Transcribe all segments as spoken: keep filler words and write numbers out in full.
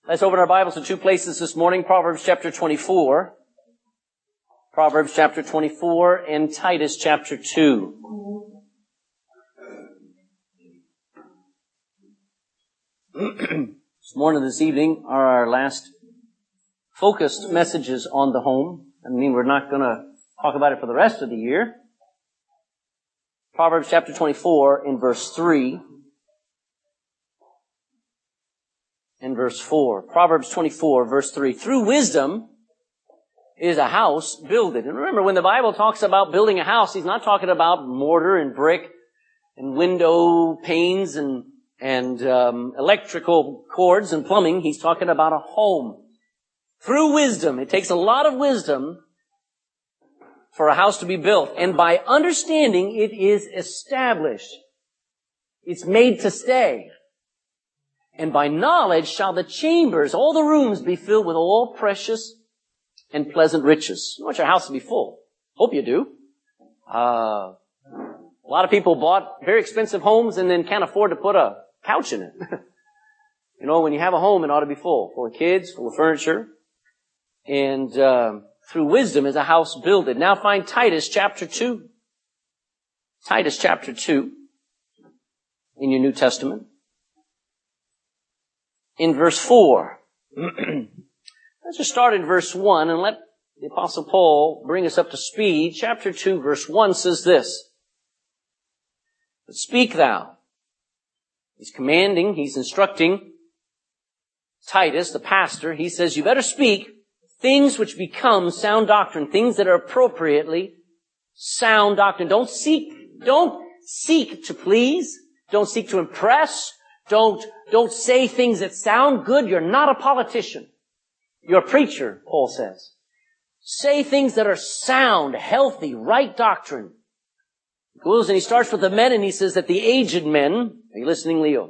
Let's open our Bibles to two places this morning, Proverbs chapter twenty-four. Proverbs chapter twenty-four and Titus chapter two. This morning, this evening, are our last focused messages on the home. I mean, we're not going to talk about it for the rest of the year. Proverbs chapter twenty-four in verse three. In verse four. Proverbs twenty-four, verse three. Through wisdom is a house builded. And remember, when the Bible talks about building a house, he's not talking about mortar and brick and window panes and, and um, electrical cords and plumbing. He's talking about a home. Through wisdom. It takes a lot of wisdom for a house to be built. And by understanding, it is established. It's made to stay. And by knowledge shall the chambers, all the rooms, be filled with all precious and pleasant riches. You want your house to be full. Hope you do. Uh, a lot of people bought very expensive homes and then can't afford to put a couch in it. You know, when you have a home, it ought to be full. Full of kids, full of furniture. And uh, through wisdom is a house builded. Now find Titus chapter two. Titus chapter two in your New Testament. In verse four. Let's just start in verse one and let the Apostle Paul bring us up to speed. Chapter two, verse one says this. But speak thou. He's commanding, he's instructing Titus, the pastor. He says, you better speak things which become sound doctrine, things that are appropriately sound doctrine. Don't seek, don't seek to please. Don't seek to impress. Don't, don't say things that sound good. You're not a politician. You're a preacher, Paul says. Say things that are sound, healthy, right doctrine. He goes and he starts with the men and he says that the aged men, are you listening, Leo?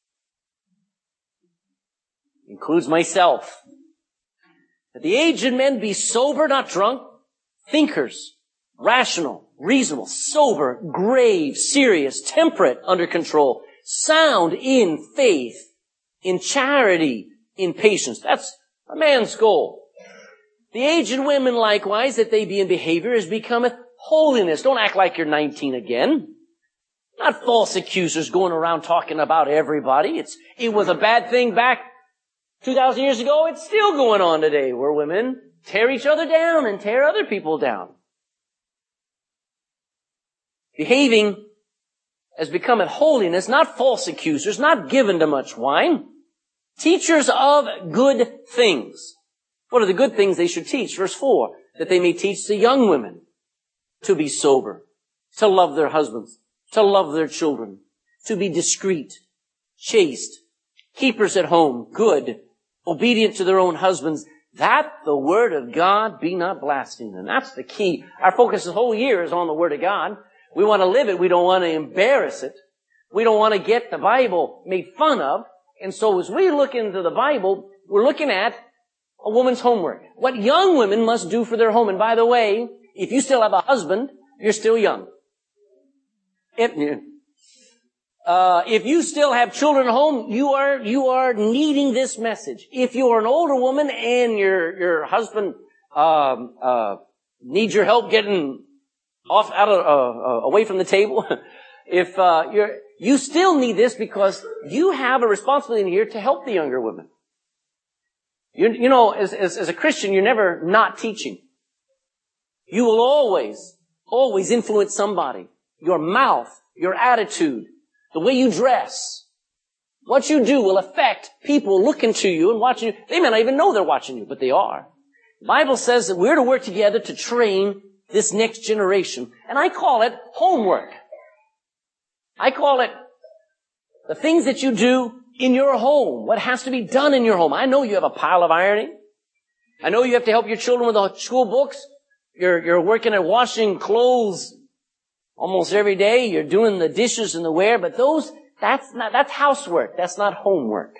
Includes myself. That the aged men be sober, not drunk, thinkers, rational, reasonable, sober, grave, serious, temperate, under control, sound in faith, in charity, in patience. That's a man's goal. The aged women likewise, that they be in behavior as becometh holiness. Don't act like you're nineteen again. Not false accusers going around talking about everybody. It's, it was a bad thing back two thousand years ago. It's still going on today where women tear each other down and tear other people down. Behaving as becometh holiness, not false accusers, not given to much wine, teachers of good things. What are the good things they should teach? Verse four, that they may teach the young women to be sober, to love their husbands, to love their children, to be discreet, chaste, keepers at home, good, obedient to their own husbands, that the word of God be not blasphemed. And that's the key. Our focus this whole year is on the word of God. We want to live it. We don't want to embarrass it. We don't want to get the Bible made fun of. And so as we look into the Bible, we're looking at a woman's homework. What young women must do for their home. And by the way, if you still have a husband, you're still young. If, uh, if you still have children at home, you are, you are needing this message. If you are an older woman and your, your husband, um, uh, needs your help getting off, out of, uh, uh, away from the table. if, uh, you're, you still need this because you have a responsibility in here to help the younger women. You, you know, as, as, as a Christian, you're never not teaching. You will always, always influence somebody. Your mouth, your attitude, the way you dress, what you do will affect people looking to you and watching you. They may not even know they're watching you, but they are. The Bible says that we're to work together to train this next generation. And I call it homework. I call it the things that you do in your home. What has to be done in your home. I know you have a pile of ironing. I know you have to help your children with the school books. You're, you're working at washing clothes almost every day. You're doing the dishes and the ware. But those, that's not, that's housework. That's not homework.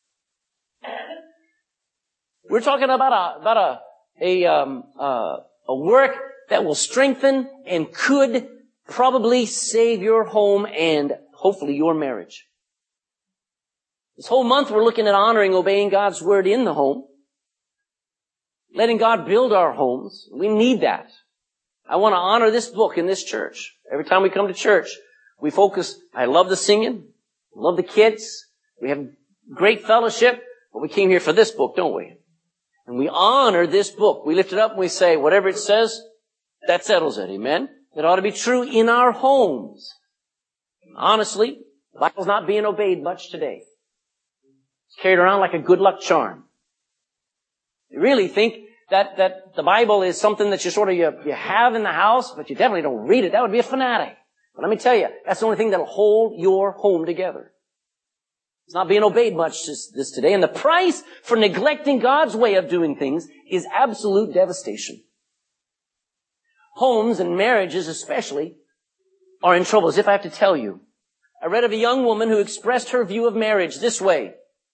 We're talking about a, about a, a, um, uh, a work that will strengthen and could probably save your home and hopefully your marriage. This whole month we're looking at honoring, obeying God's word in the home. Letting God build our homes. We need that. I want to honor this book in this church. Every time we come to church, we focus. I love the singing. I love the kids. We have great fellowship. But we came here for this book, don't we? And we honor this book. We lift it up and we say, whatever it says, that settles it. Amen? It ought to be true in our homes. Honestly, the Bible's not being obeyed much today. It's carried around like a good luck charm. You really think that, that the Bible is something that you sort of, you, you have in the house, but you definitely don't read it. That would be a fanatic. But let me tell you, that's the only thing that'll hold your home together. It's not being obeyed much this, this today. And the price for neglecting God's way of doing things is absolute devastation. Homes and marriages especially are in trouble, as if I have to tell you. I read of a young woman who expressed her view of marriage this way.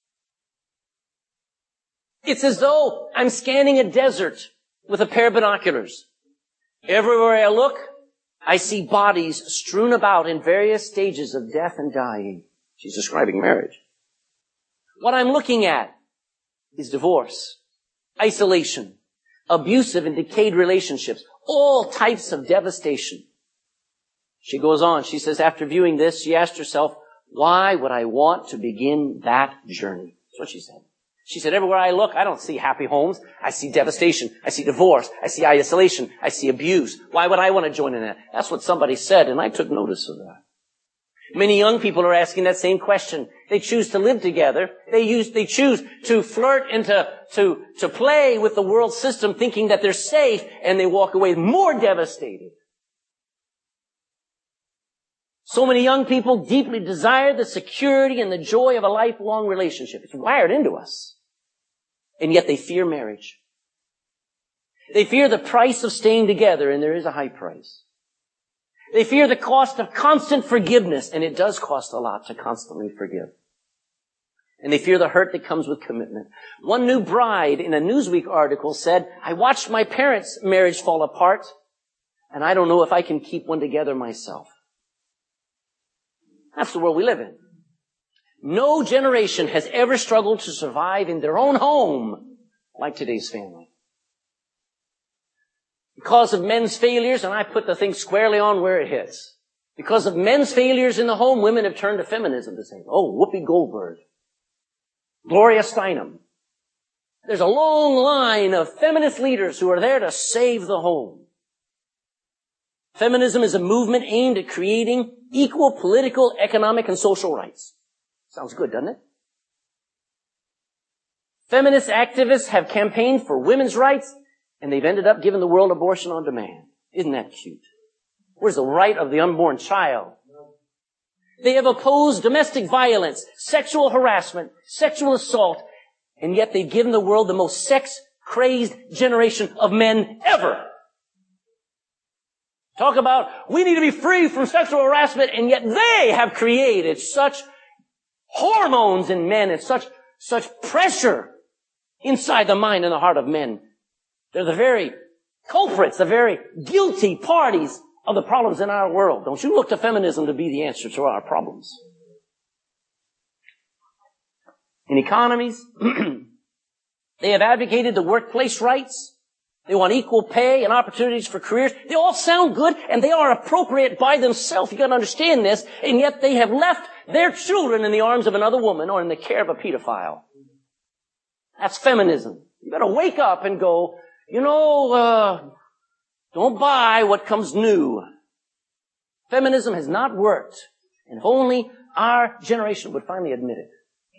It's as though I'm scanning a desert with a pair of binoculars. Everywhere I look, I see bodies strewn about in various stages of death and dying. She's describing marriage. What I'm looking at is divorce, isolation, abusive and decayed relationships, all types of devastation. She goes on. She says, after viewing this, she asked herself, why would I want to begin that journey? That's what she said. She said, everywhere I look, I don't see happy homes. I see devastation. I see divorce. I see isolation. I see abuse. Why would I want to join in that? That's what somebody said, and I took notice of that. Many young people are asking that same question. They choose to live together. They use, they choose to flirt and to, to, to play with the world system, thinking that they're safe, and they walk away more devastated. So many young people deeply desire the security and the joy of a lifelong relationship. It's wired into us. And yet they fear marriage. They fear the price of staying together, and there is a high price. They fear the cost of constant forgiveness, and it does cost a lot to constantly forgive. And they fear the hurt that comes with commitment. One new bride in a Newsweek article said, I watched my parents' marriage fall apart, and I don't know if I can keep one together myself. That's the world we live in. No generation has ever struggled to survive in their own home like today's family. Because of men's failures, and I put the thing squarely on where it hits. Because of men's failures in the home, women have turned to feminism to say, oh, Whoopi Goldberg, Gloria Steinem. There's a long line of feminist leaders who are there to save the home. Feminism is a movement aimed at creating equal political, economic, and social rights. Sounds good, doesn't it? Feminist activists have campaigned for women's rights, and they've ended up giving the world abortion on demand. Isn't that cute? Where's the right of the unborn child? They have opposed domestic violence, sexual harassment, sexual assault, and yet they've given the world the most sex-crazed generation of men ever. Talk about, we need to be free from sexual harassment, and yet they have created such hormones in men and such, such pressure inside the mind and the heart of men. They're the very culprits, the very guilty parties of the problems in our world. Don't you look to feminism to be the answer to our problems. In economies, they have advocated the workplace rights. They want equal pay and opportunities for careers. They all sound good, and they are appropriate by themselves. You've got to understand this. And yet they have left their children in the arms of another woman or in the care of a pedophile. That's feminism. You've got to wake up and go, you know, uh, don't buy what comes new. Feminism has not worked. And if only our generation would finally admit it.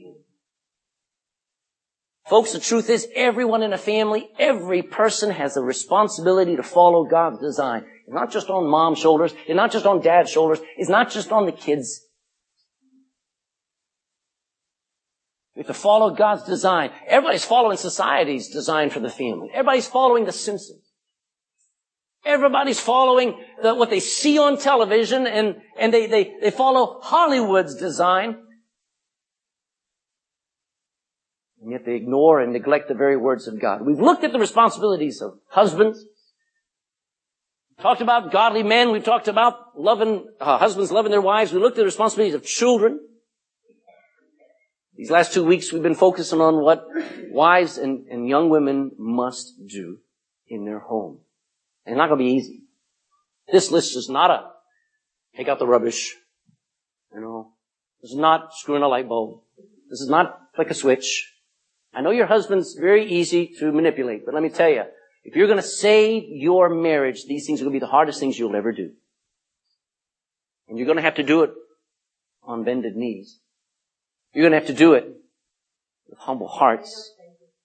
Folks, the truth is, everyone in a family, every person has a responsibility to follow God's design. It's not just on mom's shoulders. It's not just on dad's shoulders. It's not just on the kids. We have to follow God's design. Everybody's following society's design for the family. Everybody's following The Simpsons. Everybody's following the, what they see on television, and, and they, they, they follow Hollywood's design. And yet they ignore and neglect the very words of God. We've looked at the responsibilities of husbands. We've talked about godly men. We've talked about loving, uh, husbands loving their wives. We looked at the responsibilities of children. These last two weeks we've been focusing on what wives and, and young women must do in their home. And it's not going to be easy. This list is not a take out the rubbish. You know, this is not screwing a light bulb. This is not flick a switch. I know your husband's very easy to manipulate, but let me tell you, if you're going to save your marriage, these things are going to be the hardest things you'll ever do. And you're going to have to do it on bended knees. You're going to have to do it with humble hearts.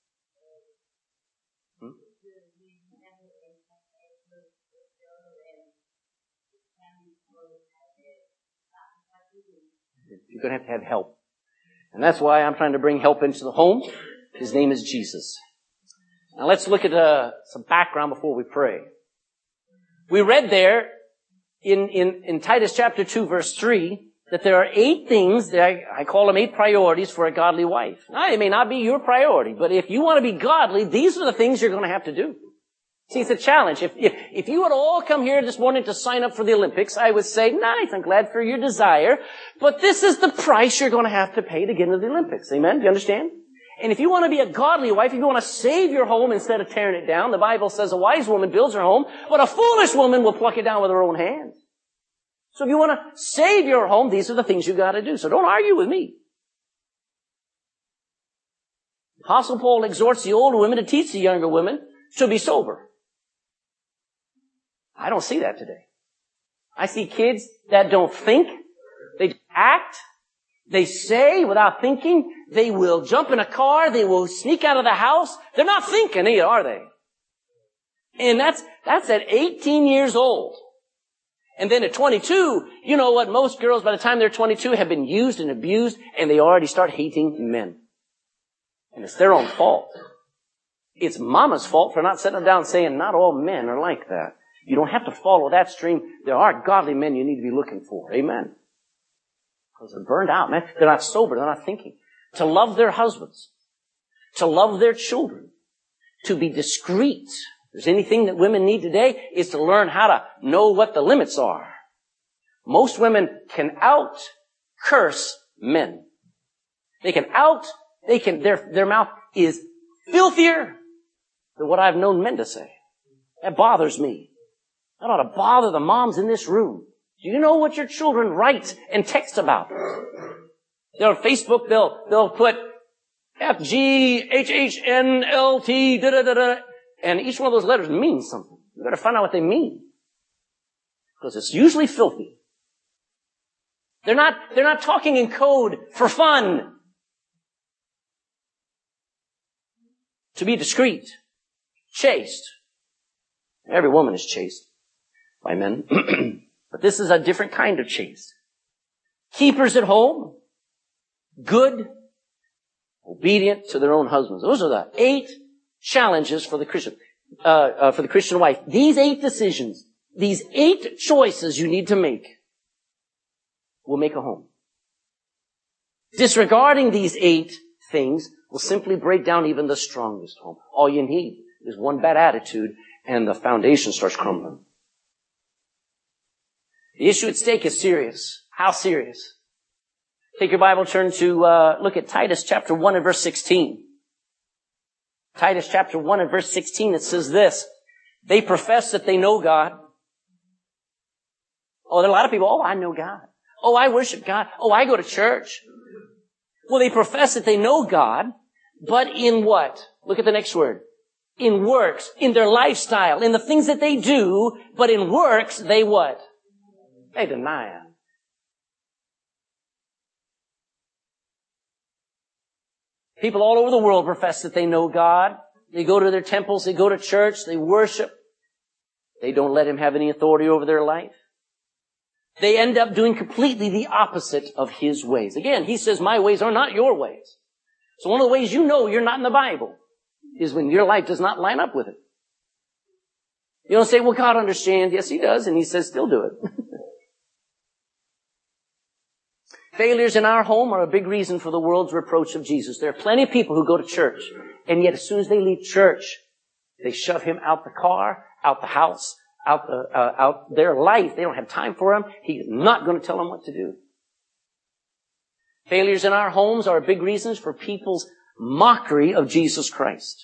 Hmm? You're going to have to have help. And that's why I'm trying to bring help into the home. His name is Jesus. Now let's look at uh, some background before we pray. We read there in, in, in Titus chapter two verse three that there are eight things, that I, I call them eight priorities for a godly wife. Now, it may not be your priority, but if you want to be godly, these are the things you're going to have to do. See, it's a challenge. If, if, if you would all come here this morning to sign up for the Olympics, I would say, nice, I'm glad for your desire, but this is the price you're going to have to pay to get into the Olympics. Amen? Do you understand? And if you want to be a godly wife, if you want to save your home instead of tearing it down, the Bible says a wise woman builds her home, but a foolish woman will pluck it down with her own hands. So if you want to save your home, these are the things you got to do. So don't argue with me. Apostle Paul exhorts the older women to teach the younger women to be sober. I don't see that today. I see kids that don't think. They act. They say without thinking. They will jump in a car. They will sneak out of the house. They're not thinking either, are they? And that's, that's at eighteen years old. And then at twenty-two, you know what? Most girls, by the time they're twenty-two, have been used and abused, and they already start hating men. And it's their own fault. It's mama's fault for not sitting them down and saying, not all men are like that. You don't have to follow that stream. There are godly men you need to be looking for. Amen. Because they're burned out, man. They're not sober. They're not thinking. To love their husbands. To love their children. To be discreet. If there's anything that women need today, is to learn how to know what the limits are. Most women can out-curse men. They can out, they can, their, their mouth is filthier than what I've known men to say. That bothers me. That ought to bother the moms in this room. Do you know what your children write and text about? They're on Facebook, they'll, they'll put F G H H N L T da da da da. And each one of those letters means something. You've got to find out what they mean. Because it's usually filthy. They're not, they're not talking in code for fun. To be discreet. Chaste. Every woman is chaste by men. But this is a different kind of chaste. Keepers at home. Good. Obedient to their own husbands. Those are the eight challenges for the Christian, uh, uh, for the Christian wife. These eight decisions, these eight choices you need to make will make a home. Disregarding these eight things will simply break down even the strongest home. All you need is one bad attitude and the foundation starts crumbling. The issue at stake is serious. How serious? Take your Bible, turn to, uh, look at Titus chapter one and verse sixteen. Titus chapter one and verse sixteen, it says this. They profess that they know God. Oh, there are a lot of people, oh, I know God. Oh, I worship God. Oh, I go to church. Well, they profess that they know God, but in what? Look at the next word. In works, in their lifestyle, in the things that they do, but in works, they what? They deny Him. People all over the world profess that they know God. They go to their temples, they go to church, they worship. They don't let Him have any authority over their life. They end up doing completely the opposite of His ways. Again, He says, my ways are not your ways. So one of the ways you know you're not in the Bible is when your life does not line up with it. You don't say, well, God understands. Yes, He does. And He says, still do it. Failures in our home are a big reason for the world's reproach of Jesus. There are plenty of people who go to church, and yet as soon as they leave church, they shove Him out the car, out the house, out the, uh, out their life. They don't have time for Him. He is not going to tell them what to do. Failures in our homes are big reasons for people's mockery of Jesus Christ.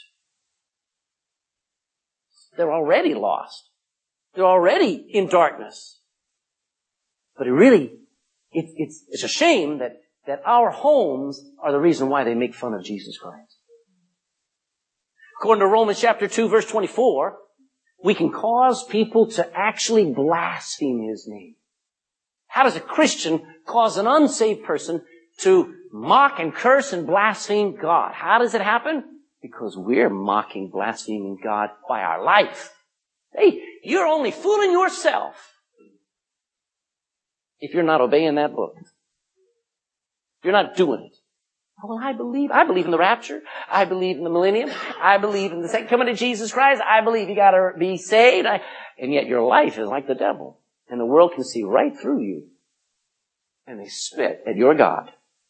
They're already lost. They're already in darkness. But it really, it, it's, it's a shame that, that our homes are the reason why they make fun of Jesus Christ. According to Romans chapter two, verse twenty-four, we can cause people to actually blaspheme His name. How does a Christian cause an unsaved person to mock and curse and blaspheme God? How does it happen? Because we're mocking, blaspheming God by our life. Hey, you're only fooling yourself if you're not obeying that book. You're not doing it. Well, I believe, I believe in the rapture. I believe in the millennium. I believe in the second coming of Jesus Christ. I believe you gotta be saved. I, and yet your life is like the devil. And the world can see right through you. And they spit at your God.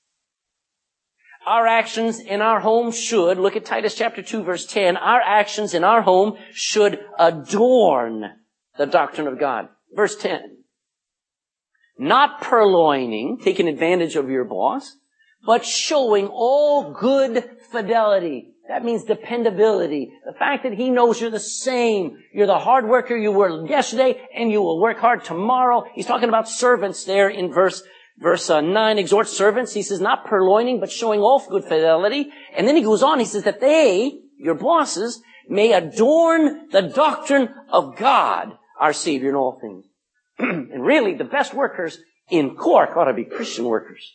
Our actions in our home should, look at Titus chapter two verse ten, our actions in our home should adorn the doctrine of God. Verse ten. Not purloining, taking advantage of your boss, but showing all good fidelity. That means dependability. The fact that he knows you're the same. You're the hard worker you were yesterday, and you will work hard tomorrow. He's talking about servants there in verse Verse uh, nine, exhort servants. He says, not purloining, but showing off good fidelity. And then he goes on, he says that they, your bosses, may adorn the doctrine of God, our Savior in all things. And really, the best workers in Cork ought to be Christian workers.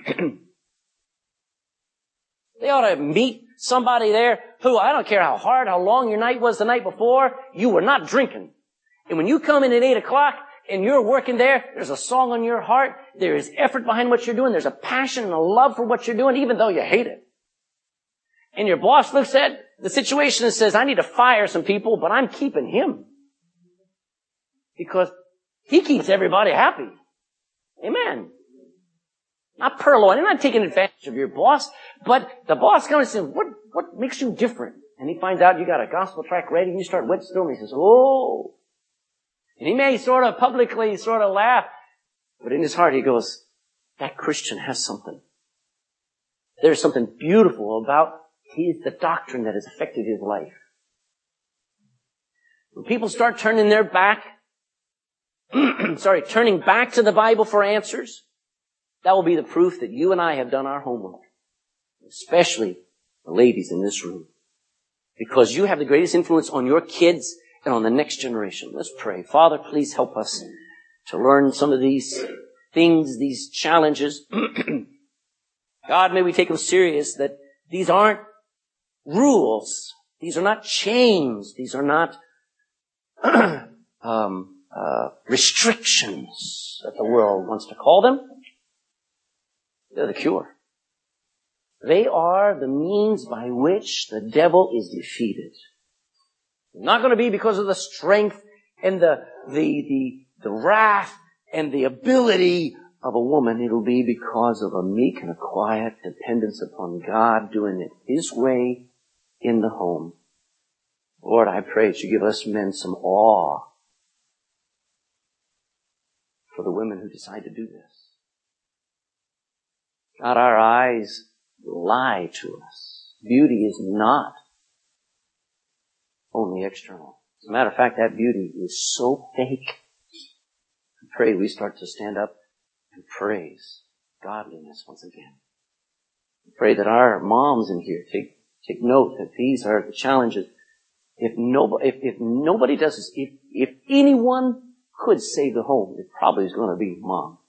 They ought to meet somebody there who, I don't care how hard, how long your night was the night before, you were not drinking. And when you come in at eight o'clock, and you're working there, there's a song on your heart, there is effort behind what you're doing, there's a passion and a love for what you're doing, even though you hate it. And your boss looks at the situation and says, I need to fire some people, but I'm keeping him. Because he keeps everybody happy. Amen. Not purloining, not taking advantage of your boss, but the boss comes and says, what, what makes you different? And he finds out you got a gospel track ready, and you start whistling, and he says, oh. And he may sort of publicly sort of laugh, but in his heart he goes, that Christian has something. There's something beautiful about his, the doctrine that has affected his life. When people start turning their back, sorry, turning back to the Bible for answers, that will be the proof that you and I have done our homework. Especially the ladies in this room. Because you have the greatest influence on your kids and on the next generation. Let's pray. Father, please help us to learn some of these things, these challenges. God, may we take them serious, that these aren't rules. These are not chains. These are not um, uh, restrictions that the world wants to call them. They're the cure. They are the means by which the devil is defeated. Not going to be because of the strength and the, the, the, the wrath and the ability of a woman. It'll be because of a meek and a quiet dependence upon God, doing it His way in the home. Lord, I pray that you give us men some awe for the women who decide to do this. God, our eyes lie to us. Beauty is not only external. As a matter of fact, that beauty is so fake. I pray we start to stand up and praise godliness once again. I pray that our moms in here take take note that these are the challenges. If nobody, if, if nobody does this, if if anyone could save the home, it probably is going to be mom.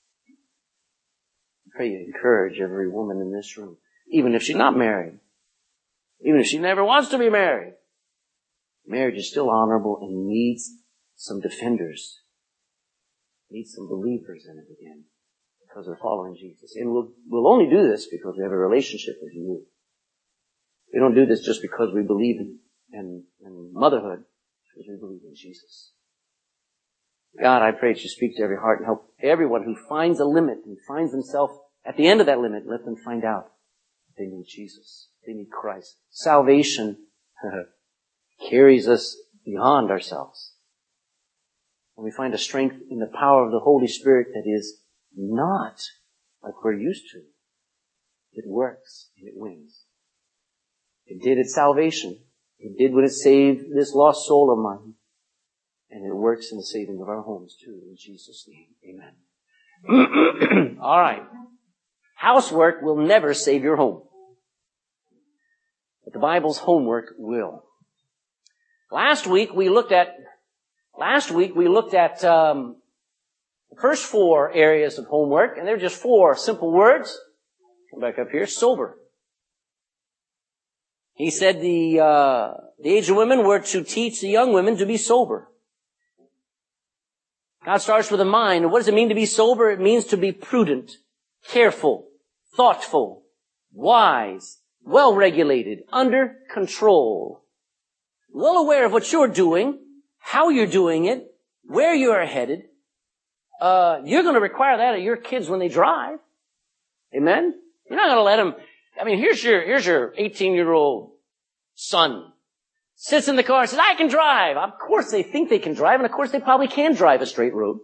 I pray you encourage every woman in this room, even if she's not married, even if she never wants to be married. Marriage is still honorable and needs some defenders. Needs some believers in it again. Because we're following Jesus. And we'll, we'll only do this because we have a relationship with you. We don't do this just because we believe in, in, in motherhood. Because we believe in Jesus. God, I pray that you speak to every heart and help everyone who finds a limit and finds themselves at the end of that limit, let them find out they need Jesus. They need Christ. Salvation carries us beyond ourselves. And we find a strength in the power of the Holy Spirit that is not like we're used to. It works and it wins. It did at salvation. It did when it saved this lost soul of mine. And it works in the saving of our homes too, in Jesus' name. Amen. All right. Housework will never save your home. But the Bible's homework will. Last week we looked at, last week we looked at, um, the first four areas of homework, and they're just four simple words. Come back up here. Sober. He said the, uh, the aged women were to teach the young women to be sober. God starts with the mind. And what does it mean to be sober? It means to be prudent, careful, thoughtful, wise, well-regulated, under control. Well aware of what you're doing, how you're doing it, where you're headed. Uh, you're going to require that of your kids when they drive. Amen? You're not going to let them, I mean, here's your, here's your eighteen-year-old son. Sits in the car and says, I can drive. Of course they think they can drive, and of course they probably can drive a straight road.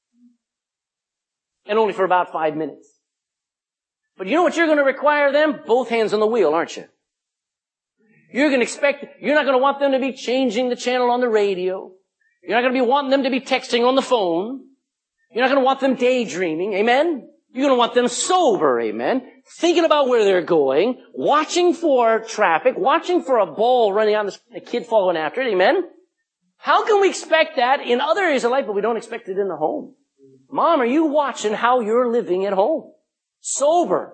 And only for about five minutes. But you know what you're going to require them? Both hands on the wheel, aren't you? You're going to expect, you're not going to want them to be changing the channel on the radio. You're not going to be wanting them to be texting on the phone. You're not going to want them daydreaming, amen? You're going to want them sober, amen? Thinking about where they're going, watching for traffic, watching for a ball running on the street, a kid following after it, amen? How can we expect that in other areas of life, but we don't expect it in the home? Mom, are you watching how you're living at home? Sober.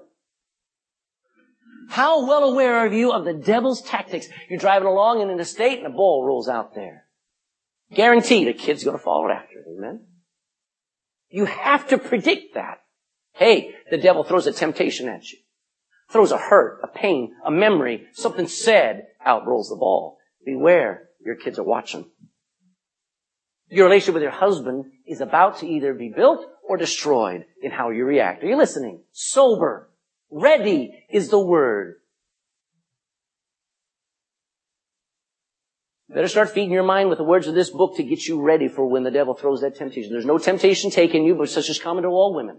How well aware are you of the devil's tactics? You're driving along in an estate and a ball rolls out there. Guaranteed a kid's going to follow after it, amen? You have to predict that. Hey, the devil throws a temptation at you. Throws a hurt, a pain, a memory, something said, out rolls the ball. Beware, your kids are watching. Your relationship with your husband is about to either be built or destroyed in how you react. Are you listening? Sober. Ready is the word. Better start feeding your mind with the words of this book to get you ready for when the devil throws that temptation. There's no temptation taking you, but such is common to all women.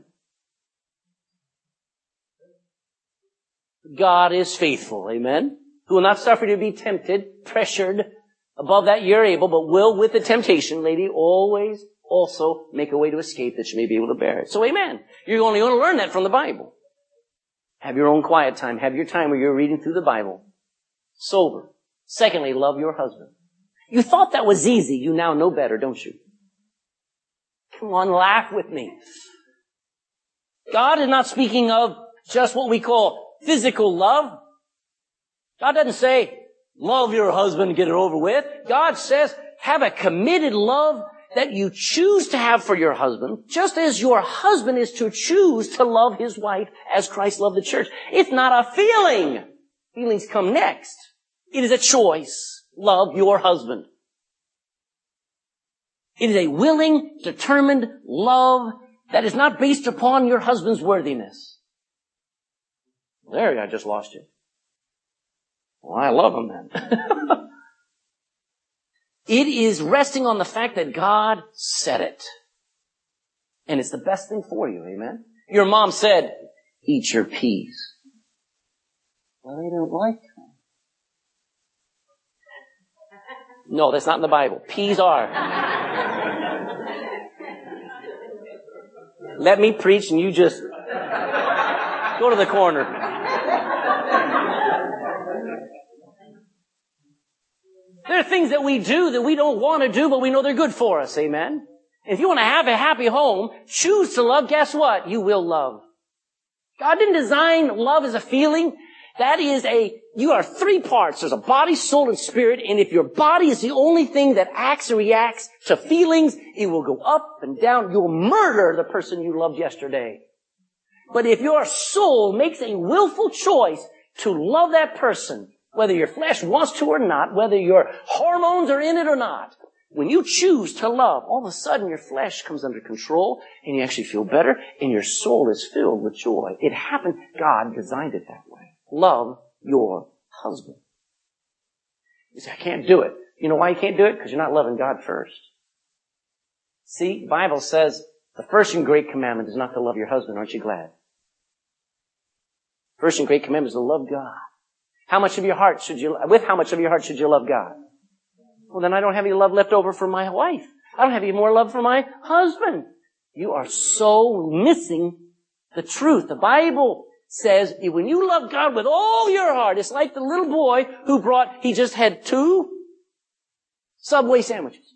God is faithful, amen? Who will not suffer you to be tempted, pressured above that you're able, but will with the temptation, lady, always also make a way to escape that you may be able to bear it. So amen. You're only going to learn that from the Bible. Have your own quiet time. Have your time where you're reading through the Bible. Sober. Secondly, love your husband. You thought that was easy. You now know better, don't you? Come on, laugh with me. God is not speaking of just what we call physical love. God doesn't say, love your husband, get it over with. God says, have a committed love that you choose to have for your husband, just as your husband is to choose to love his wife as Christ loved the church. It's not a feeling. Feelings come next. It is a choice. Love your husband. It is a willing, determined love that is not based upon your husband's worthiness. There, I just lost you. Well, I love him then. It is resting on the fact that God said it. And it's the best thing for you, amen? Your mom said, eat your peas. Well, they don't like them. No, that's not in the Bible. Peas are. Let me preach and you just go to the corner. There are things that we do that we don't want to do, but we know they're good for us, amen? If you want to have a happy home, choose to love, guess what? You will love. God didn't design love as a feeling. That is a, you are three parts. There's a body, soul, and spirit, and if your body is the only thing that acts and reacts to feelings, it will go up and down. You'll murder the person you loved yesterday. But if your soul makes a willful choice to love that person, whether your flesh wants to or not, whether your hormones are in it or not, when you choose to love, all of a sudden your flesh comes under control and you actually feel better and your soul is filled with joy. It happened. God designed it that way. Love your husband. You say, I can't do it. You know why you can't do it? Because you're not loving God first. See, the Bible says the first and great commandment is not to love your husband. Aren't you glad? First and great commandment is to love God. How much of your heart should you, with how much of your heart should you love God? Well, then I don't have any love left over for my wife. I don't have any more love for my husband. You are so missing the truth. The Bible says when you love God with all your heart, it's like the little boy who brought, he just had two Subway sandwiches.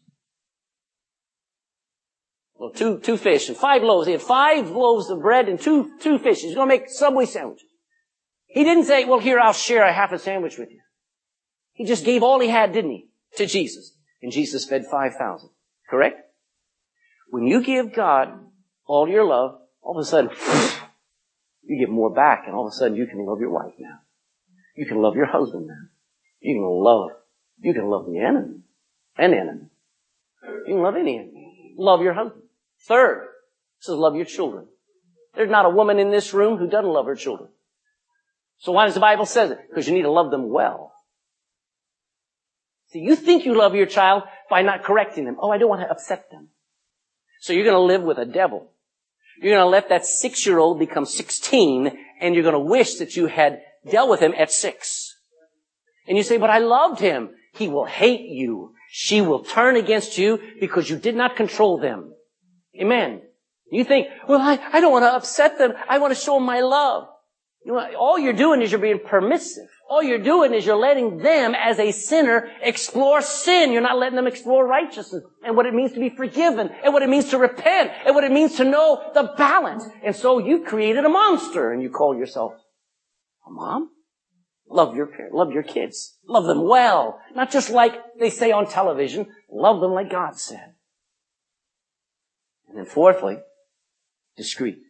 Well, two, two fish and five loaves. He had five loaves of bread and two, two fish. He's going to make Subway sandwiches. He didn't say, well, here, I'll share a half a sandwich with you. He just gave all he had, didn't he, to Jesus. And Jesus fed five thousand. Correct? When you give God all your love, all of a sudden, you get more back, and all of a sudden you can love your wife now. You can love your husband now. You can love, you can love the enemy. An enemy. You can love any enemy. Love your husband. Third, it says love your children. There's not a woman in this room who doesn't love her children. So why does the Bible say it? Because you need to love them well. See, you think you love your child by not correcting them. Oh, I don't want to upset them. So you're going to live with a devil. You're going to let that six-year-old become sixteen, and you're going to wish that you had dealt with him at six. And you say, but I loved him. He will hate you. She will turn against you because you did not control them. Amen. You think, well, I, I don't want to upset them. I want to show them my love. You know, all you're doing is you're being permissive. All you're doing is you're letting them, as a sinner, explore sin. You're not letting them explore righteousness and what it means to be forgiven and what it means to repent and what it means to know the balance. And so you've created a monster and you call yourself a mom. Love your parents, love your kids. Love them well. Not just like they say on television. Love them like God said. And then fourthly, discreet.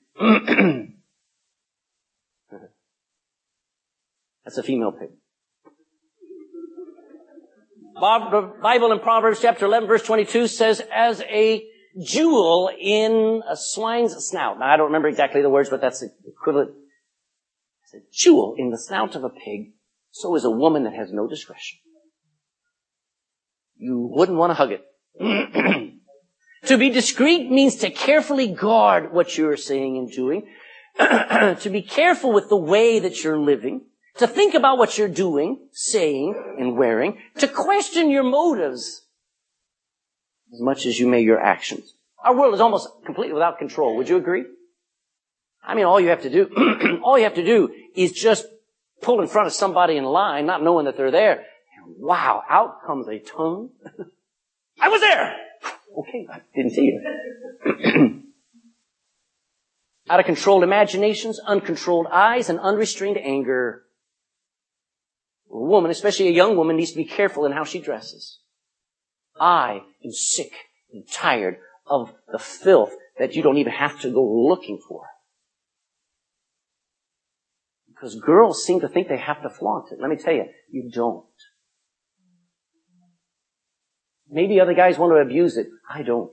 That's a female pig. The Bible in Proverbs chapter eleven verse twenty-two says, as a jewel in a swine's snout. Now I don't remember exactly the words, but that's the equivalent. It's a jewel in the snout of a pig. So is a woman that has no discretion. You wouldn't want to hug it. To be discreet means to carefully guard what you're saying and doing. To be careful with the way that you're living. To think about what you're doing, saying, and wearing. To question your motives as much as you may your actions. Our world is almost completely without control. Would you agree? I mean, all you have to do, all you have to do is just pull in front of somebody in line, not knowing that they're there. And wow, out comes a tongue. I was there! Okay, I didn't see you. Out of controlled imaginations, uncontrolled eyes, and unrestrained anger. A woman, especially a young woman, needs to be careful in how she dresses. I am sick and tired of the filth that you don't even have to go looking for. Because girls seem to think they have to flaunt it. Let me tell you, you don't. Maybe other guys want to abuse it. I don't.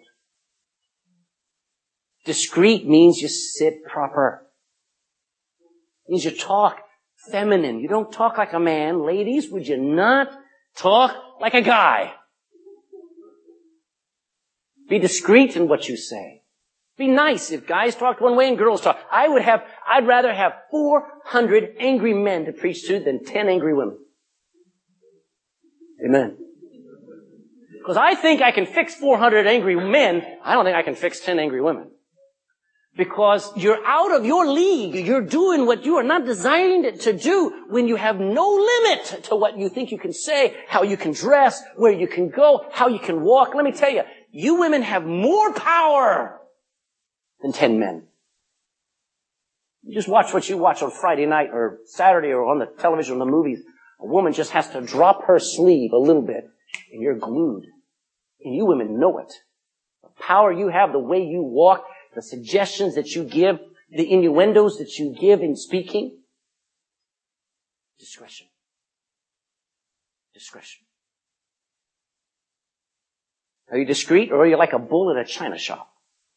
Discreet means you sit proper. It means you talk feminine. You don't talk like a man. Ladies, would you not talk like a guy? Be discreet in what you say. Be nice if guys talk one way and girls talk. I would have, I'd rather have four hundred angry men to preach to than ten angry women. Amen. Because I think I can fix four hundred angry men. I don't think I can fix ten angry women. Because you're out of your league. You're doing what you are not designed to do when you have no limit to what you think you can say, how you can dress, where you can go, how you can walk. Let me tell you, you women have more power than ten men. You just watch what you watch on Friday night or Saturday or on the television or the movies. A woman just has to drop her sleeve a little bit and you're glued. And you women know it. The power you have, the way you walk, the suggestions that you give, the innuendos that you give in speaking. Discretion. Discretion. Are you discreet or are you like a bull in a china shop?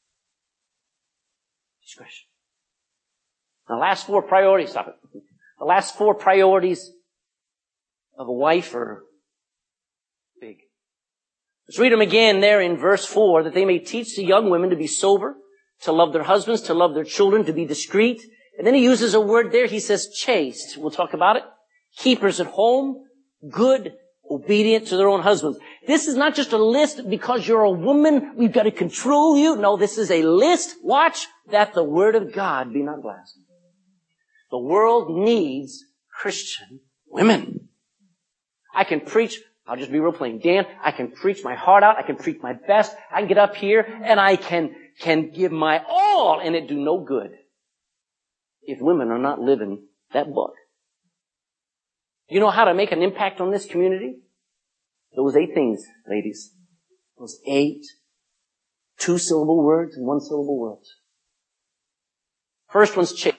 Discretion. The last four priorities, stop it. The last four priorities of a wife are big. Let's read them again there in verse four, that they may teach the young women to be sober, to love their husbands, to love their children, to be discreet, And then he uses a word there. He says chaste. We'll talk about it. Keepers at home, good, obedient to their own husbands. This is not just a list because you're a woman, we've got to control you. No, this is a list, watch, that the word of God be not blasphemed. The world needs Christian women. I can preach, I'll just be real plain, Dan, I can preach my heart out, I can preach my best, I can get up here and I can, can give my all and it do no good if women are not living that book. You know how to make an impact on this community? Those eight things, ladies. Those eight two-syllable words and one-syllable words. First one's chaste.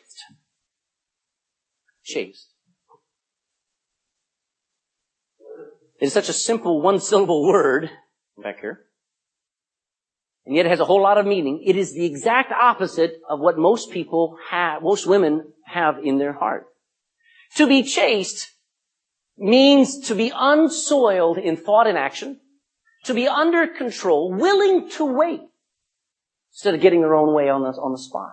Chaste. It's such a simple one-syllable word, back here, and yet it has a whole lot of meaning. It is the exact opposite of what most people have, most women have in their heart. To be chaste means to be unsoiled in thought and action, to be under control, willing to wait, instead of getting their own way on the, on the spot.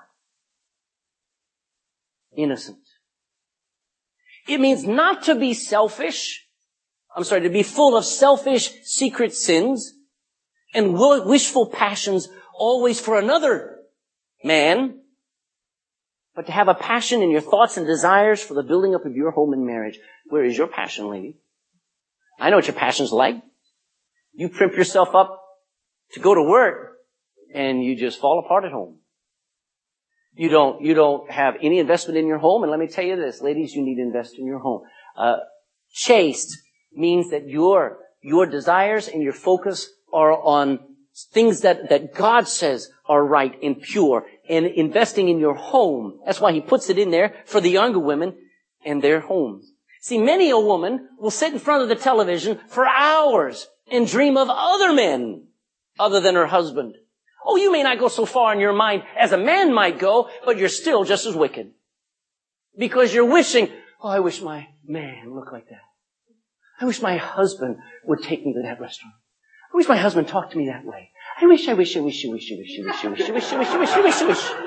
Innocent. It means not to be selfish, I'm sorry, to be full of selfish secret sins and wishful passions always for another man, but to have a passion in your thoughts and desires for the building up of your home and marriage. Where is your passion, lady? I know what your passion's like. You primp yourself up to go to work and you just fall apart at home. You don't, you don't have any investment in your home. And let me tell you this, ladies, you need to invest in your home. Uh, chaste means that your, your desires and your focus are on things that, that God says are right and pure, and investing in your home. That's why he puts it in there for the younger women and their homes. See, many a woman will sit in front of the television for hours and dream of other men other than her husband. Oh, you may not go so far in your mind as a man might go, but you're still just as wicked. Because you're wishing, oh, I wish my man looked like that. I wish my husband would take me to that restaurant. I wish my husband talked to me that way. I wish, I wish, I wish, I wish, I wish, I wish, I wish, I wish, I wish, I wish, I wish, I wish.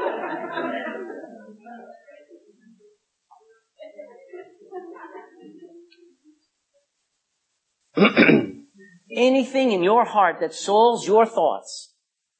Anything in your heart that soils your thoughts,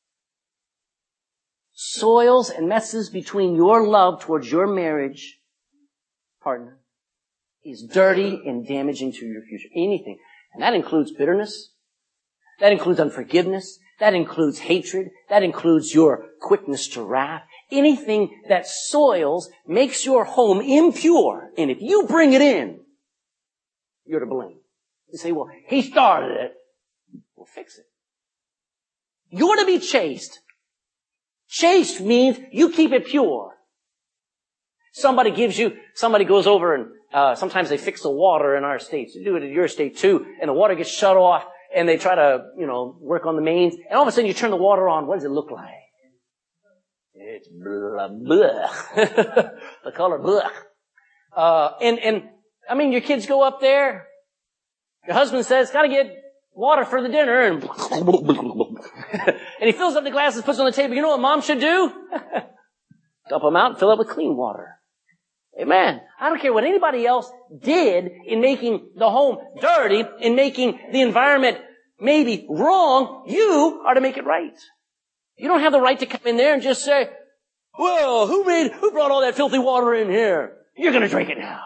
soils and messes between your love towards your marriage partner, is dirty and damaging to your future. Anything. And that includes bitterness. That includes unforgiveness. That includes hatred. That includes your quickness to wrath. Anything that soils makes your home impure. And if you bring it in, you're to blame. You say, well, he started it. We'll fix it. You're to be chaste. Chaste means you keep it pure. Somebody gives you, somebody goes over and uh, sometimes they fix the water in our states. They do it in your state too, and the water gets shut off, and they try to, you know, work on the mains, and all of a sudden you turn the water on. What does it look like? It's blah, blah. The color blah. Uh, and, and, I mean, your kids go up there. Your husband says, gotta get water for the dinner, and and he fills up the glasses, puts it on the table. You know what mom should do? Dump them out and fill it with clean water. Amen. I don't care what anybody else did in making the home dirty, in making the environment maybe wrong. You are to make it right. You don't have the right to come in there and just say, well, who made, who brought all that filthy water in here? You're going to drink it now.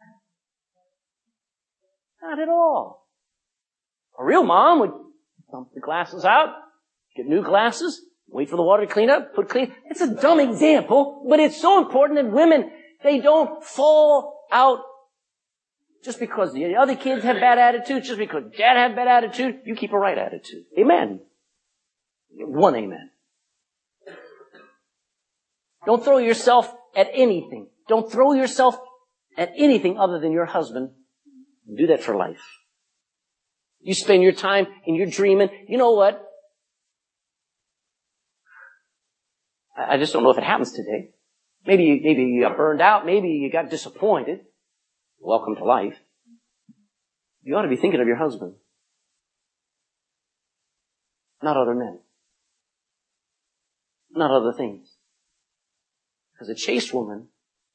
Not at all. A real mom would dump the glasses out, get new glasses, wait for the water to clean up, put clean. It's a dumb example, but it's so important that women, they don't fall out just because the other kids have bad attitudes, just because dad had bad attitude. You keep a right attitude. Amen. One amen. Don't throw yourself at anything. Don't throw yourself at anything other than your husband. Do that for life. You spend your time and you're dreaming. You know what? I just don't know if it happens today. Maybe you, maybe you got burned out. Maybe you got disappointed. Welcome to life. You ought to be thinking of your husband, not other men, not other things. Because a chaste woman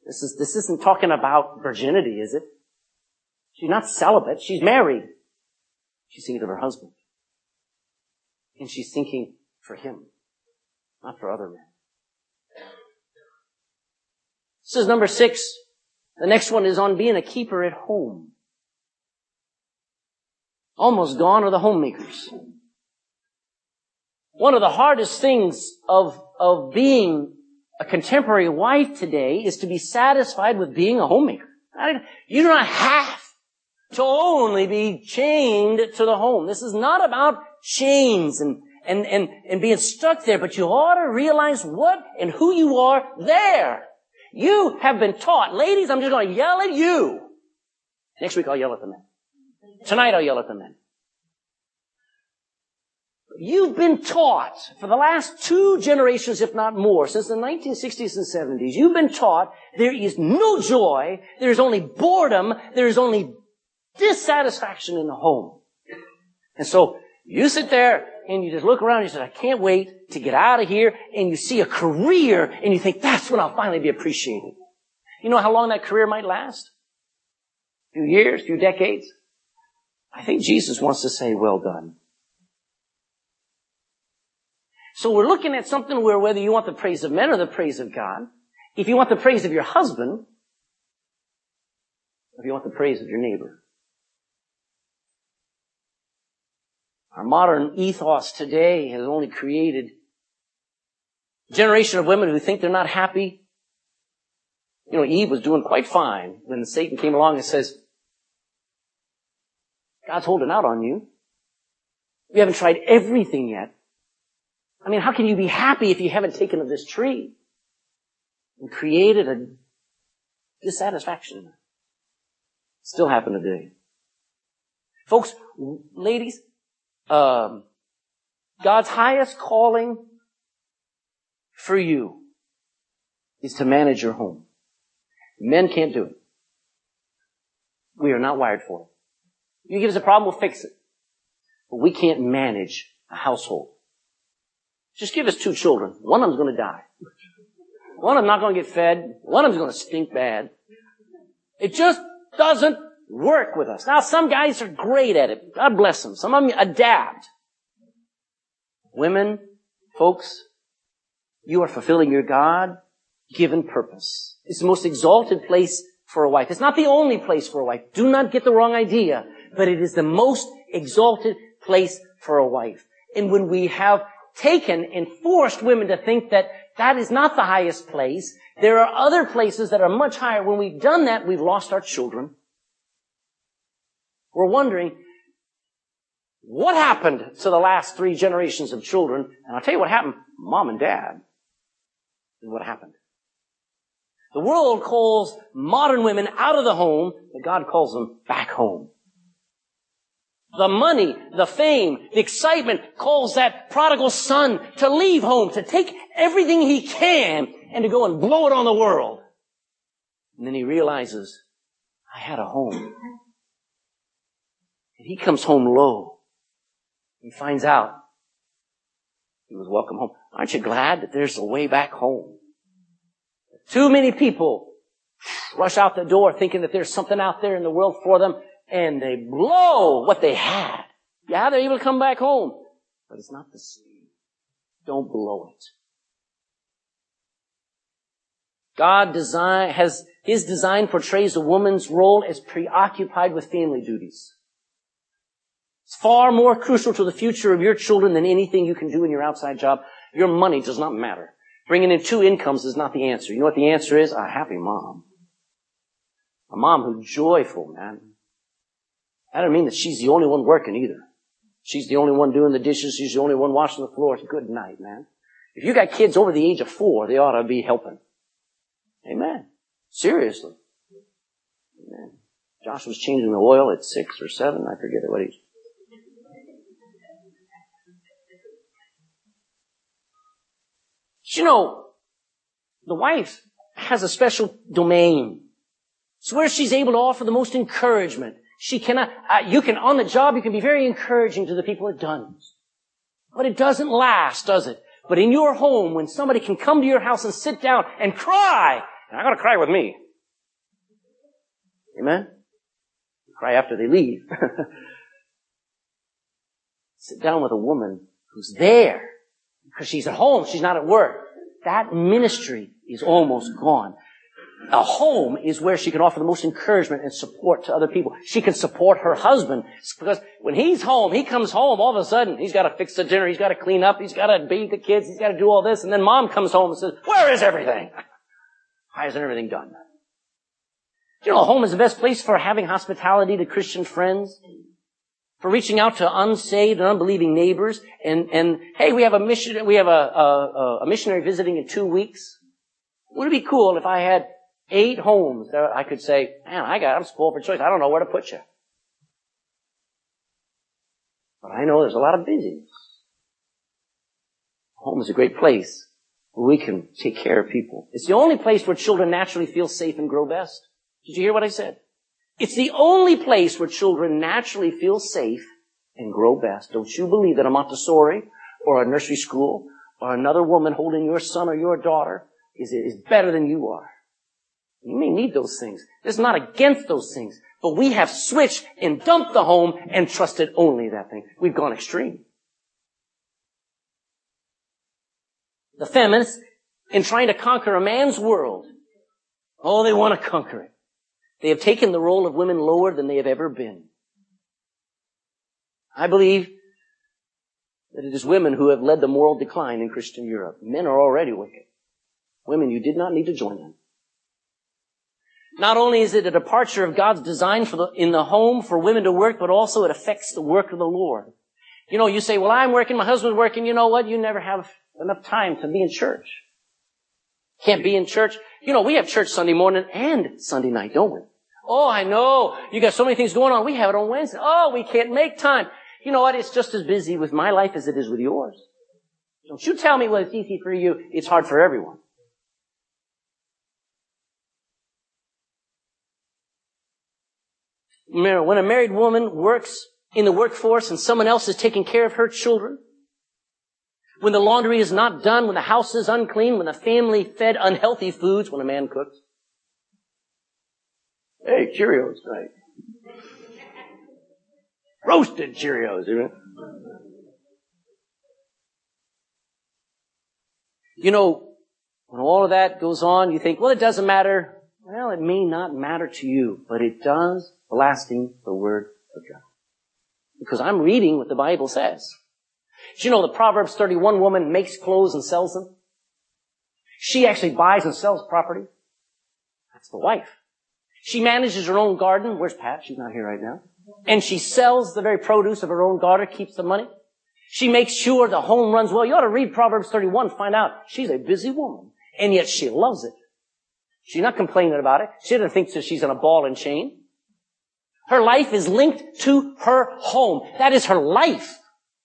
This is, this isn't talking about virginity, is it? She's not celibate. She's married. She's thinking of her husband. And she's thinking for him, not for other men. This is number six. The next one is on being a keeper at home. Almost gone are the homemakers. One of the hardest things of, of being a contemporary wife today is to be satisfied with being a homemaker. You do not have to only be chained to the home. This is not about chains and, and, and, and being stuck there, but you ought to realize what and who you are there. You have been taught. Ladies, I'm just going to yell at you. Next week I'll yell at the men. Tonight I'll yell at the men. You've been taught for the last two generations, if not more, since the nineteen sixties and seventies, you've been taught there is no joy, there is only boredom, there is only dissatisfaction in the home. And so you sit there and you just look around and you say, I can't wait to get out of here. And you see a career and you think, that's when I'll finally be appreciated. You know how long that career might last? A few years, a few decades? I think Jesus wants to say, well done. So we're looking at something where whether you want the praise of men or the praise of God, if you want the praise of your husband, if you want the praise of your neighbor. Our modern ethos today has only created a generation of women who think they're not happy. You know, Eve was doing quite fine when Satan came along and says, God's holding out on you. You haven't tried everything yet. I mean, how can you be happy if you haven't taken of this tree? And created a dissatisfaction. Still happen today. Folks, ladies, um, God's highest calling for you is to manage your home. Men can't do it. We are not wired for it. You give us a problem, we'll fix it. But we can't manage a household. Just give us two children. One of them's going to die. One of them's not going to get fed. One of them's going to stink bad. It just doesn't work with us. Now, some guys are great at it. God bless them. Some of them adapt. Women, folks, you are fulfilling your God-given purpose. It's the most exalted place for a wife. It's not the only place for a wife. Do not get the wrong idea. But it is the most exalted place for a wife. And when we have taken and forced women to think that that is not the highest place, there are other places that are much higher. When we've done that, we've lost our children. We're wondering, what happened to the last three generations of children? And I'll tell you what happened. Mom and dad is what happened. The world calls modern women out of the home, but God calls them back home. The money, the fame, the excitement calls that prodigal son to leave home, to take everything he can and to go and blow it on the world. And then he realizes, I had a home. And he comes home low. He finds out he was welcome home. Aren't you glad that there's a way back home? Too many people rush out the door thinking that there's something out there in the world for them, and they blow what they had. Yeah, they're able to come back home. But it's not the same. Don't blow it. God design, has, His design portrays a woman's role as preoccupied with family duties. It's far more crucial to the future of your children than anything you can do in your outside job. Your money does not matter. Bringing in two incomes is not the answer. You know what the answer is? A happy mom. A mom who's joyful, man. That doesn't mean that she's the only one working either. She's the only one doing the dishes. She's the only one washing the floors. Good night, man. If you got kids over the age of four, they ought to be helping. Amen. Seriously. Amen. Josh was changing the oil at six or seven. I forget at what age. You know, the wife has a special domain. It's where she's able to offer the most encouragement. She cannot, uh, you can, on the job, you can be very encouraging to the people it does. But it doesn't last, does it? But in your home, when somebody can come to your house and sit down and cry, They're not going to cry with me. Amen? Cry after they leave. Sit down with a woman who's there because she's at home. She's not at work. That ministry is almost gone. A home is where she can offer the most encouragement and support to other people. She can support her husband because when he's home, he comes home, all of a sudden, he's got to fix the dinner, he's got to clean up, he's got to bathe the kids, he's got to do all this, and then mom comes home and says, where is everything? Why isn't everything done? You know, a home is the best place for having hospitality to Christian friends, for reaching out to unsaved and unbelieving neighbors, and, and hey, we have a mission, we have a, a, a missionary visiting in two weeks. Wouldn't it be cool if I had eight homes that I could say, man, I got, I'm spoiled for choice. I don't know where to put you. But I know there's a lot of busyness. Home is a great place where we can take care of people. It's the only place where children naturally feel safe and grow best. Did you hear what I said? It's the only place where children naturally feel safe and grow best. Don't you believe that a Montessori or a nursery school or another woman holding your son or your daughter is, is better than you are? You may need those things. It's not against those things. But we have switched and dumped the home and trusted only that thing. We've gone extreme. The feminists, in trying to conquer a man's world, oh, they want to conquer it. They have taken the role of women lower than they have ever been. I believe that it is women who have led the moral decline in Christian Europe. Men are already wicked. Women, you did not need to join them. Not only is it a departure of God's design for the, in the home for women to work, but also it affects the work of the Lord. You know, you say, well, I'm working, my husband's working. You know what? You never have enough time to be in church. Can't be in church. You know, we have church Sunday morning and Sunday night, don't we? Oh, I know. You got so many things going on. We have it on Wednesday. Oh, we can't make time. You know what? It's just as busy with my life as it is with yours. Don't you tell me what it's easy for you. It's hard for everyone. When a married woman works in the workforce and someone else is taking care of her children, when the laundry is not done, when the house is unclean, when the family fed unhealthy foods, when a man cooks. Hey, Cheerios tonight. Roasted Cheerios, you know. You know, when all of that goes on, you think, well, it doesn't matter. Well, it may not matter to you, but it does blasting the Word of God. Because I'm reading what the Bible says. Do you know the Proverbs thirty-one woman makes clothes and sells them? She actually buys and sells property. That's the wife. She manages her own garden. Where's Pat? She's not here right now. And she sells the very produce of her own garden, keeps the money. She makes sure the home runs well. You ought to read Proverbs thirty-one, find out. She's a busy woman. And yet she loves it. She's not complaining about it. She doesn't think that she's in a ball and chain. Her life is linked to her home. That is her life.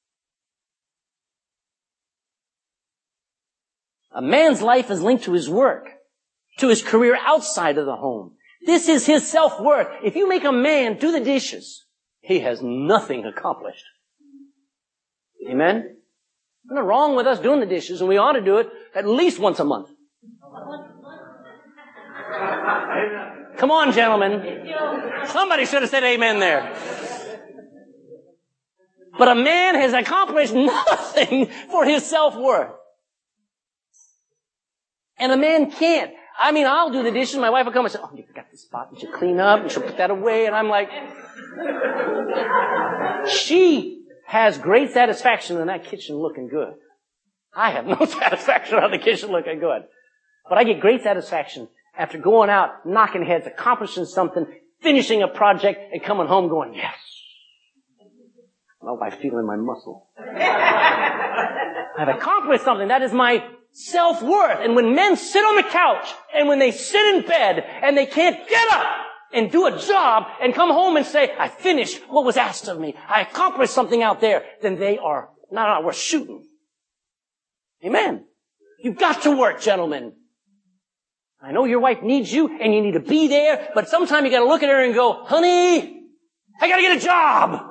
A man's life is linked to his work, to his career outside of the home. This is his self-worth. If you make a man do the dishes, he has nothing accomplished. Amen? There's nothing wrong with us doing the dishes, and we ought to do it at least once a month. Come on, gentlemen. Somebody should have said amen there. But a man has accomplished nothing for his self-worth. And a man can't. I mean, I'll do the dishes. My wife will come and say, oh, you forgot this spot. You should clean up. You should put that away. And I'm like, she has great satisfaction in that kitchen looking good. I have no satisfaction on the kitchen looking good. But I get great satisfaction after going out, knocking heads, accomplishing something, finishing a project, and coming home going, yes. Well, I feel in my muscle. I've accomplished something. That is my self-worth. And when men sit on the couch, and when they sit in bed, and they can't get up and do a job, and come home and say, I finished what was asked of me, I accomplished something out there, then they are not, not worth shooting. Amen. You've got to work, gentlemen. I know your wife needs you, and you need to be there, but sometimes you gotta look at her and go, honey, I gotta get a job.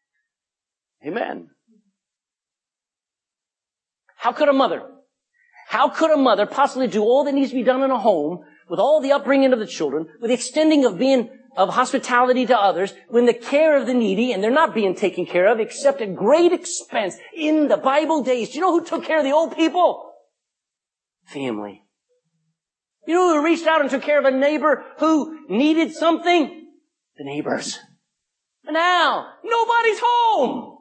Amen. How could a mother, How could a mother possibly do all that needs to be done in a home with all the upbringing of the children, with the extending of being of hospitality to others, when the care of the needy, and they're not being taken care of except at great expense in the Bible days? Do you know who took care of the old people? Family. You know who reached out and took care of a neighbor who needed something? The neighbors. And now, nobody's home.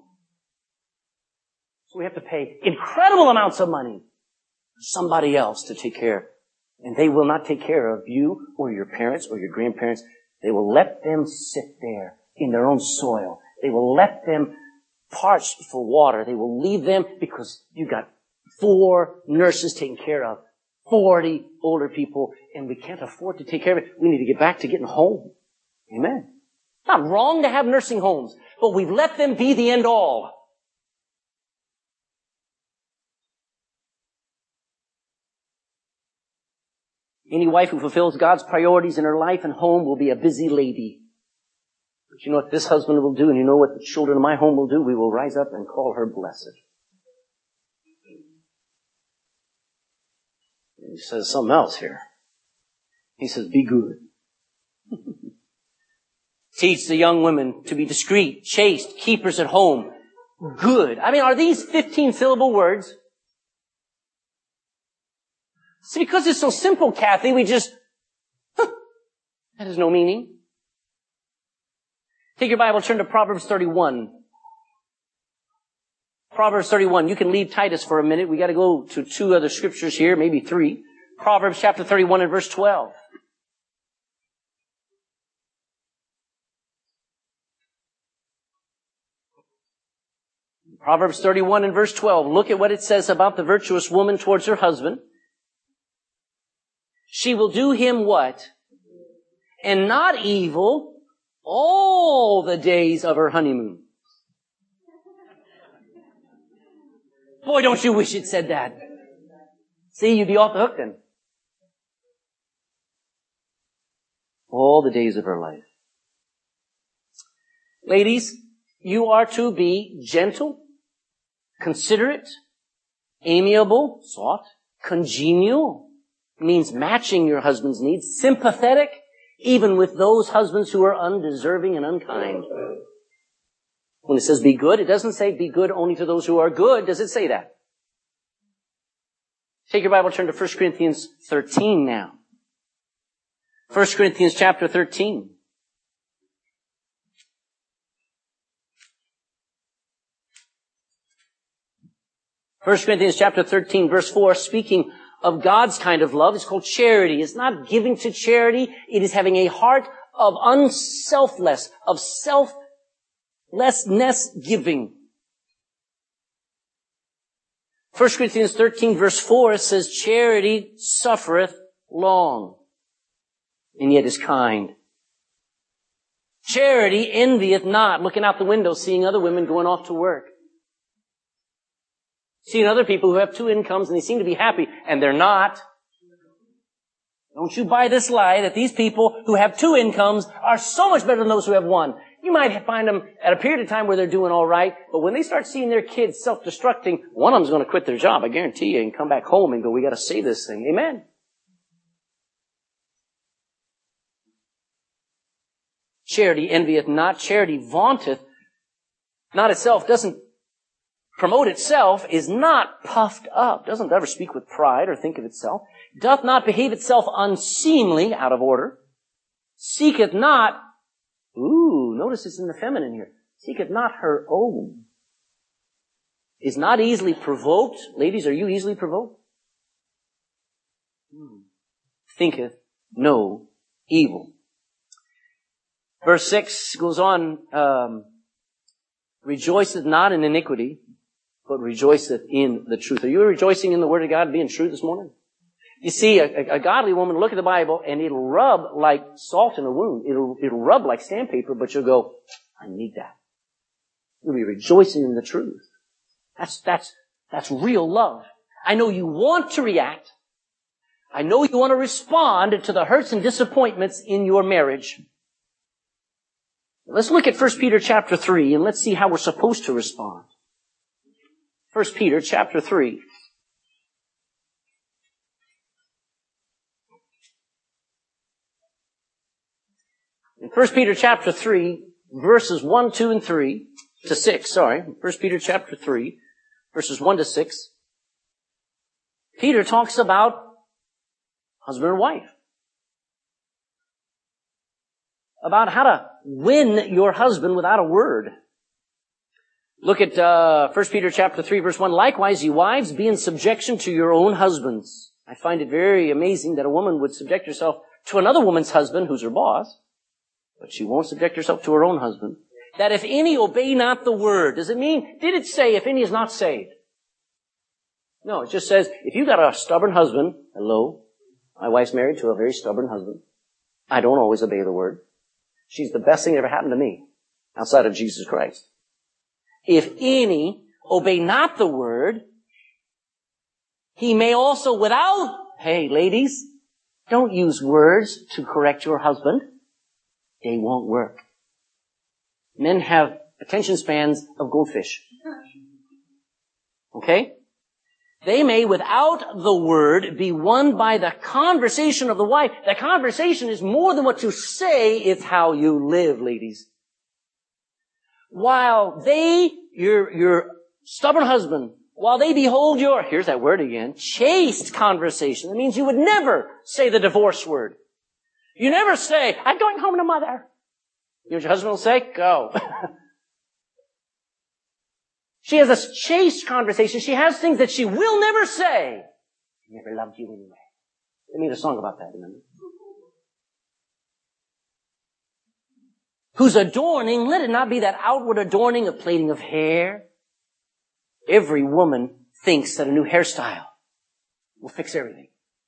So we have to pay incredible amounts of money for somebody else to take care. And they will not take care of you or your parents or your grandparents. They will let them sit there in their own soil. They will let them parch for water. They will leave them because you got four nurses taking care of forty older people, and we can't afford to take care of it. We need to get back to getting home. Amen. It's not wrong to have nursing homes, but we've let them be the end all. Any wife who fulfills God's priorities in her life and home will be a busy lady. But you know what this husband will do, and you know what the children of my home will do? We will rise up and call her blessed. And he says something else here. He says, be good. Teach the young women to be discreet, chaste, keepers at home. Good. I mean, are these fifteen syllable words? See, because it's so simple, Kathy, we just, huh, that has no meaning. Take your Bible, turn to Proverbs thirty-one. Proverbs thirty-one. You can leave Titus for a minute. We got to go to two other scriptures here, maybe three. Proverbs chapter thirty-one and verse twelve. Proverbs thirty-one and verse twelve. Look at what it says about the virtuous woman towards her husband. She will do him what? And not evil all the days of her honeymoon. Boy, don't you wish it said that. See, you'd be off the hook then. All the days of her life. Ladies, you are to be gentle, considerate, amiable, soft, congenial, means matching your husband's needs, sympathetic, even with those husbands who are undeserving and unkind. When it says be good, it doesn't say be good only to those who are good. Does it say that? Take your Bible, turn to First Corinthians thirteen now. First Corinthians chapter thirteen. First Corinthians chapter thirteen, verse four, speaking of God's kind of love, it's called charity. It's not giving to charity. It is having a heart of unselfless, of selflessness giving. First Corinthians thirteen, verse four, says, charity suffereth long, and yet is kind. Charity envieth not, looking out the window, seeing other women going off to work. Seeing other people who have two incomes and they seem to be happy, and they're not. Don't you buy this lie that these people who have two incomes are so much better than those who have one. You might find them at a period of time where they're doing all right, but when they start seeing their kids self-destructing, one of them's going to quit their job, I guarantee you, and come back home and go, we got to save this thing. Amen. Charity envieth not, charity vaunteth not itself, doesn't promote itself, is not puffed up, doesn't ever speak with pride or think of itself, doth not behave itself unseemly, out of order, seeketh not, ooh, notice it's in the feminine here, seeketh not her own, is not easily provoked. Ladies, are you easily provoked? Hmm. Thinketh no evil. Verse six goes on, um, rejoiceth not in iniquity, but rejoiceth in the truth. Are you rejoicing in the Word of God being true this morning? You see, a, a, a godly woman will look at the Bible and it'll rub like salt in a wound. It'll, it'll rub like sandpaper, but you'll go, I need that. You'll be rejoicing in the truth. That's, that's, that's real love. I know you want to react. I know you want to respond to the hurts and disappointments in your marriage. Let's look at First Peter chapter three and let's see how we're supposed to respond. First Peter chapter three. First Peter chapter three, verses one, two, and three to six, sorry. First Peter chapter three, verses one to six. Peter talks about husband and wife. About how to win your husband without a word. Look at uh, First Peter chapter three, verse one. Likewise, ye wives, be in subjection to your own husbands. I find it very amazing that a woman would subject herself to another woman's husband, who's her boss, but she won't subject herself to her own husband. That if any obey not the word, does it mean, did it say if any is not saved? No, it just says, if you got a stubborn husband, hello, my wife's married to a very stubborn husband. I don't always obey the word. She's the best thing that ever happened to me, outside of Jesus Christ. If any obey not the word, he may also without, hey ladies, don't use words to correct your husband. They won't work. Men have attention spans of goldfish. Okay? They may, without the word, be won by the conversation of the wife. The conversation is more than what you say, it's how you live, ladies. While they, your, your stubborn husband, while they behold your, here's that word again, chaste conversation. That means you would never say the divorce word. You never say, I'm going home to mother. You know what your husband will say? Go. She has a chaste conversation. She has things that she will never say. I never loved you anyway. They made a song about that, remember? Whose adorning, let it not be that outward adorning of plaiting of hair. Every woman thinks that a new hairstyle will fix everything.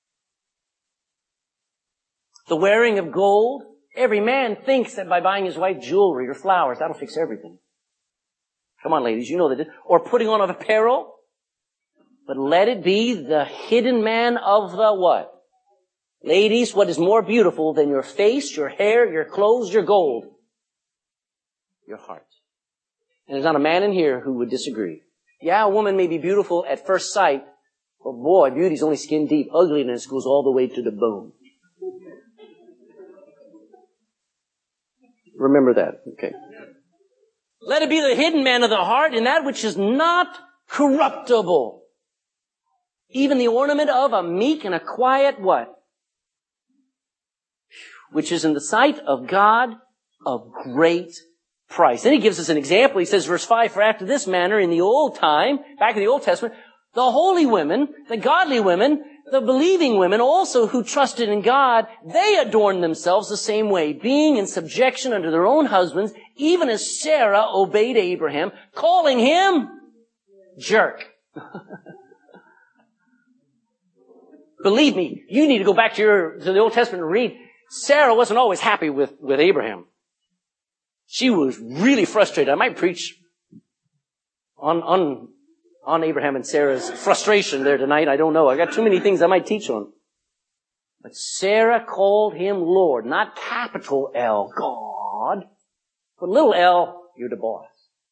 The wearing of gold. Every man thinks that by buying his wife jewelry or flowers, that'll fix everything. Come on, ladies, you know that. Or putting on of apparel. But let it be the hidden man of the what? Ladies, what is more beautiful than your face, your hair, your clothes, your gold? Your heart. And there's not a man in here who would disagree. Yeah, a woman may be beautiful at first sight, but boy, beauty's only skin deep. Ugliness goes all the way to the bone. Remember that. Okay. Let it be the hidden man of the heart in that which is not corruptible. Even the ornament of a meek and a quiet what? Which is in the sight of God of great price. Then he gives us an example. He says, verse five, for after this manner in the old time, back in the Old Testament, the holy women, the godly women, the believing women also who trusted in God, they adorned themselves the same way, being in subjection unto their own husbands, even as Sarah obeyed Abraham, calling him jerk. Believe me, you need to go back to your to the Old Testament and read. Sarah wasn't always happy with, with Abraham. She was really frustrated. I might preach on, on, on Abraham and Sarah's frustration there tonight. I don't know. I got too many things I might teach on. But Sarah called him Lord, not capital L, God, but little L, you're the boss.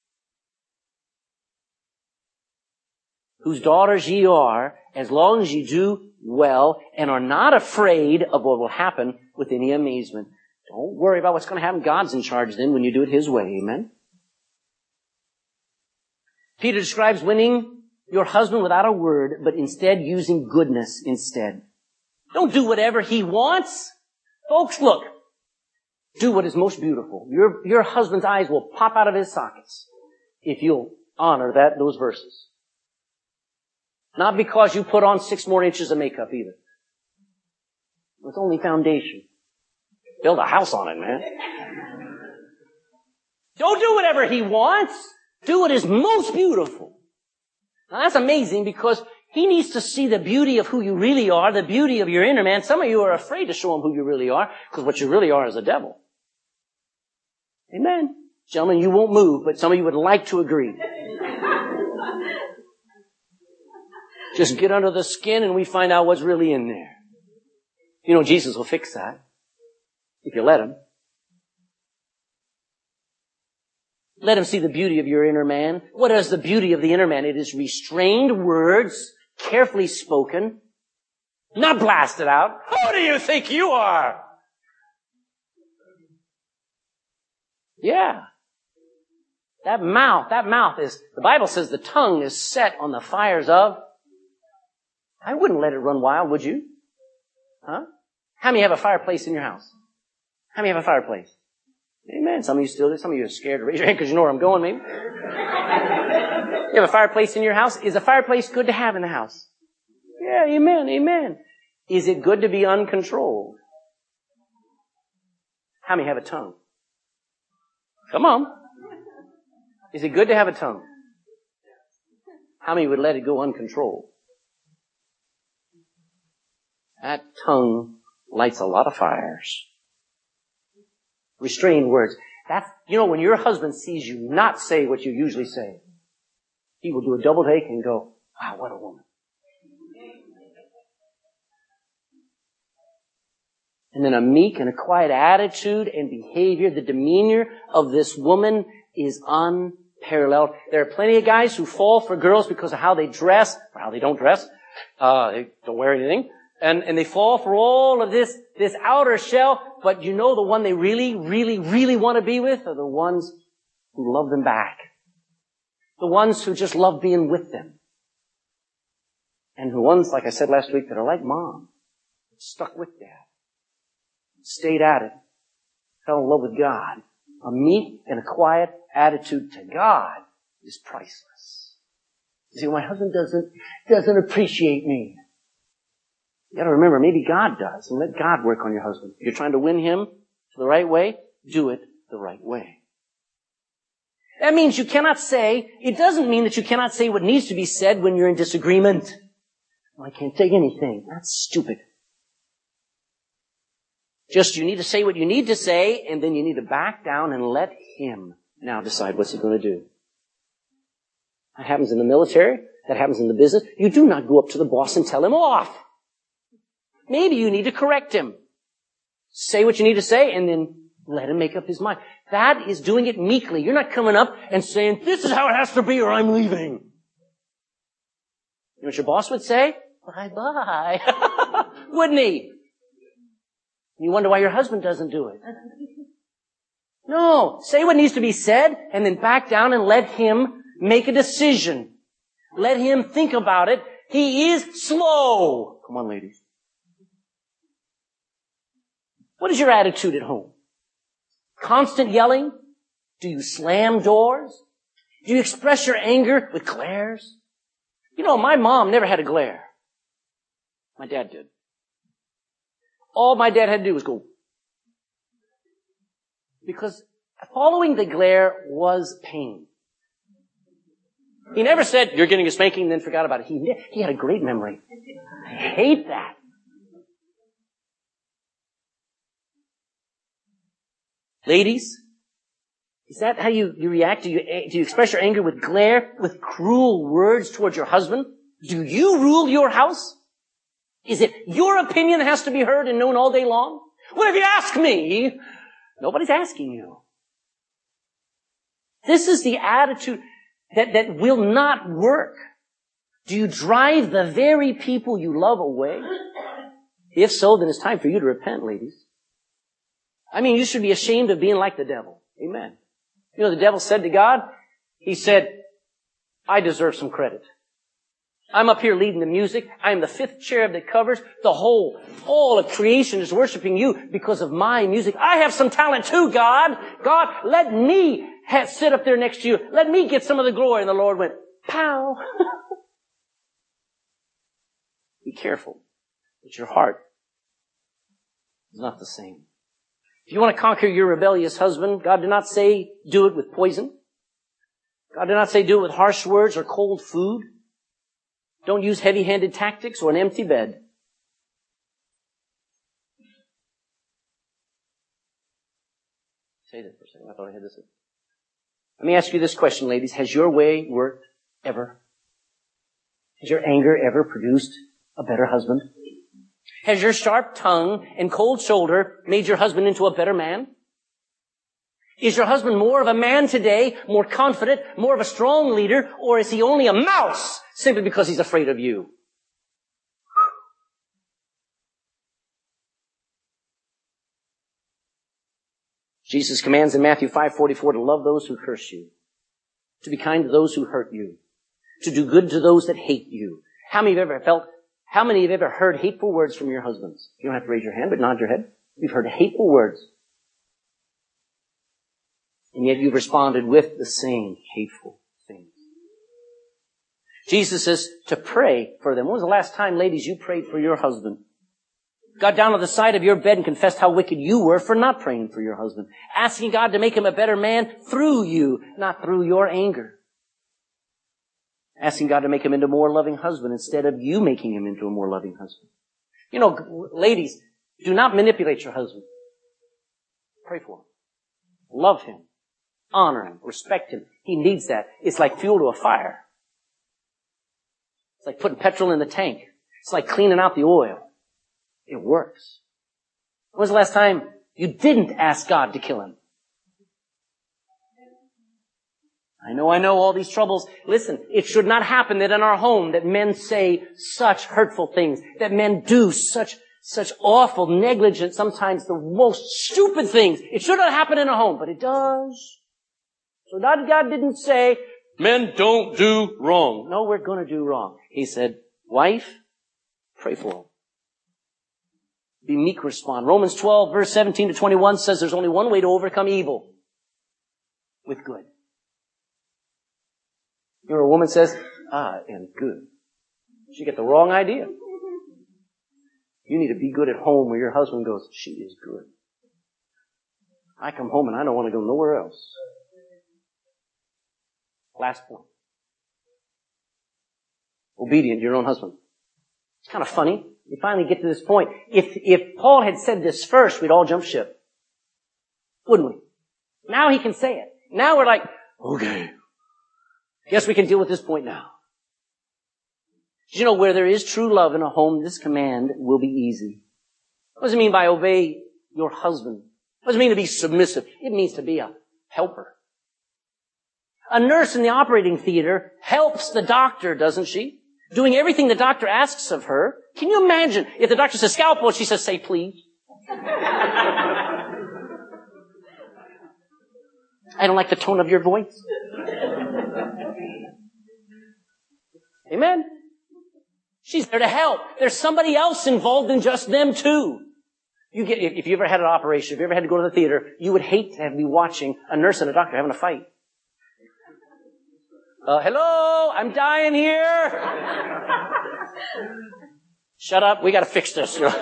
Whose daughters ye are, as long as ye do well and are not afraid of what will happen with any amazement. Don't worry about what's going to happen. God's in charge then when you do it His way. Amen? Peter describes winning your husband without a word, but instead using goodness instead. Don't do whatever he wants. Folks, look. Do what is most beautiful. Your, your husband's eyes will pop out of his sockets if you'll honor that, those verses. Not because you put on six more inches of makeup either. It's only foundation. Build a house on it, man. Don't do whatever he wants. Do what is most beautiful. Now that's amazing because he needs to see the beauty of who you really are, the beauty of your inner man. Some of you are afraid to show him who you really are because what you really are is a devil. Amen. Gentlemen, you won't move, but some of you would like to agree. Just get under the skin and we find out what's really in there. You know, Jesus will fix that. If you let Him. Let Him see the beauty of your inner man. What is the beauty of the inner man? It is restrained words, carefully spoken, not blasted out. Who do you think you are? Yeah. That mouth, that mouth is, the Bible says the tongue is set on the fires of, I wouldn't let it run wild, would you? Huh? How many have a fireplace in your house? How many have a fireplace? Amen. Some of you still do. Some of you are scared to raise your hand because you know where I'm going, maybe. You have a fireplace in your house? Is a fireplace good to have in the house? Yeah, amen, amen. Is it good to be uncontrolled? How many have a tongue? Come on. Is it good to have a tongue? How many would let it go uncontrolled? That tongue lights a lot of fires. Restrained words. That's, you know, when your husband sees you not say what you usually say, he will do a double take and go, wow, what a woman. And then a meek and a quiet attitude and behavior, the demeanor of this woman is unparalleled. There are plenty of guys who fall for girls because of how they dress, or how they don't dress. Uh, they don't wear anything. And, and they fall for all of this, this outer shell. But you know the one they really, really, really want to be with are the ones who love them back. The ones who just love being with them. And the ones, like I said last week, that are like mom. Stuck with dad. Stayed at it. Fell in love with God. A meek and a quiet attitude to God is priceless. You see, my husband doesn't, doesn't appreciate me. You gotta remember, maybe God does, and let God work on your husband. If you're trying to win him to the right way, do it the right way. That means you cannot say, it doesn't mean that you cannot say what needs to be said when you're in disagreement. Well, I can't take anything. That's stupid. Just you need to say what you need to say, and then you need to back down and let him now decide what's he going to do. That happens in the military. That happens in the business. You do not go up to the boss and tell him off. Maybe you need to correct him. Say what you need to say, and then let him make up his mind. That is doing it meekly. You're not coming up and saying, this is how it has to be or I'm leaving. You know what your boss would say? Bye-bye. Wouldn't he? You wonder why your husband doesn't do it. No. Say what needs to be said and then back down and let him make a decision. Let him think about it. He is slow. Come on, ladies. What is your attitude at home? Constant yelling? Do you slam doors? Do you express your anger with glares? You know, my mom never had a glare. My dad did. All my dad had to do was go. Because following the glare was pain. He never said, you're getting a spanking, and then forgot about it. He, he had a great memory. I hate that. Ladies, is that how you, you react? Do you, do you express your anger with glare, with cruel words towards your husband? Do you rule your house? Is it your opinion that has to be heard and known all day long? Well, if you ask me, nobody's asking you. This is the attitude that, that will not work. Do you drive the very people you love away? If so, then it's time for you to repent, ladies. I mean, you should be ashamed of being like the devil. Amen. You know, the devil said to God, he said, I deserve some credit. I'm up here leading the music. I am the fifth cherub that covers the whole, all of creation is worshiping you because of my music. I have some talent too, God. God, let me have, sit up there next to you. Let me get some of the glory. And the Lord went, pow. Be careful that your heart is not the same. If you want to conquer your rebellious husband, God did not say do it with poison. God did not say do it with harsh words or cold food. Don't use heavy-handed tactics or an empty bed. Say that for a second. I thought I had this. Let me ask you this question, ladies. Has your way worked ever? Has your anger ever produced a better husband? Has your sharp tongue and cold shoulder made your husband into a better man? Is your husband more of a man today, more confident, more of a strong leader, or is he only a mouse simply because he's afraid of you? Jesus commands in Matthew five forty-four to love those who curse you, to be kind to those who hurt you, to do good to those that hate you. How many of you have ever felt, how many have ever heard hateful words from your husbands? You don't have to raise your hand, but nod your head. You've heard hateful words. And yet you've responded with the same hateful things. Jesus says to pray for them. When was the last time, ladies, you prayed for your husband? Got down on the side of your bed and confessed how wicked you were for not praying for your husband. Asking God to make him a better man through you, not through your anger. Asking God to make him into a more loving husband instead of you making him into a more loving husband. You know, ladies, do not manipulate your husband. Pray for him. Love him. Honor him. Respect him. He needs that. It's like fuel to a fire. It's like putting petrol in the tank. It's like cleaning out the oil. It works. When was the last time you didn't ask God to kill him? I know, I know all these troubles. Listen, it should not happen that in our home that men say such hurtful things, that men do such, such awful, negligent, sometimes the most stupid things. It should not happen in a home, but it does. So God, God didn't say, men don't do wrong. No, we're going to do wrong. He said, wife, pray for him. Be meek, respond. Romans twelve, verse seventeen to twenty-one says there's only one way to overcome evil. With good. You know, a woman says, I am good. She get the wrong idea. You need to be good at home where your husband goes, she is good. I come home and I don't want to go nowhere else. Last point. Obedient to your own husband. It's kind of funny. You finally get to this point. If, if Paul had said this first, we'd all jump ship. Wouldn't we? Now he can say it. Now we're like, okay. Yes, we can deal with this point now. Did you know where there is true love in a home, this command will be easy. What does it mean by obey your husband? What does it mean to be submissive? It means to be a helper. A nurse in the operating theater helps the doctor, doesn't she? Doing everything the doctor asks of her. Can you imagine if the doctor says scalpel, she says, say please. I don't like the tone of your voice. Amen? She's there to help. There's somebody else involved in just them too. You get, if you ever had an operation, if you ever had to go to the theater, you would hate to be watching a nurse and a doctor having a fight. Uh, hello, I'm dying here. Shut up, we gotta fix this. Be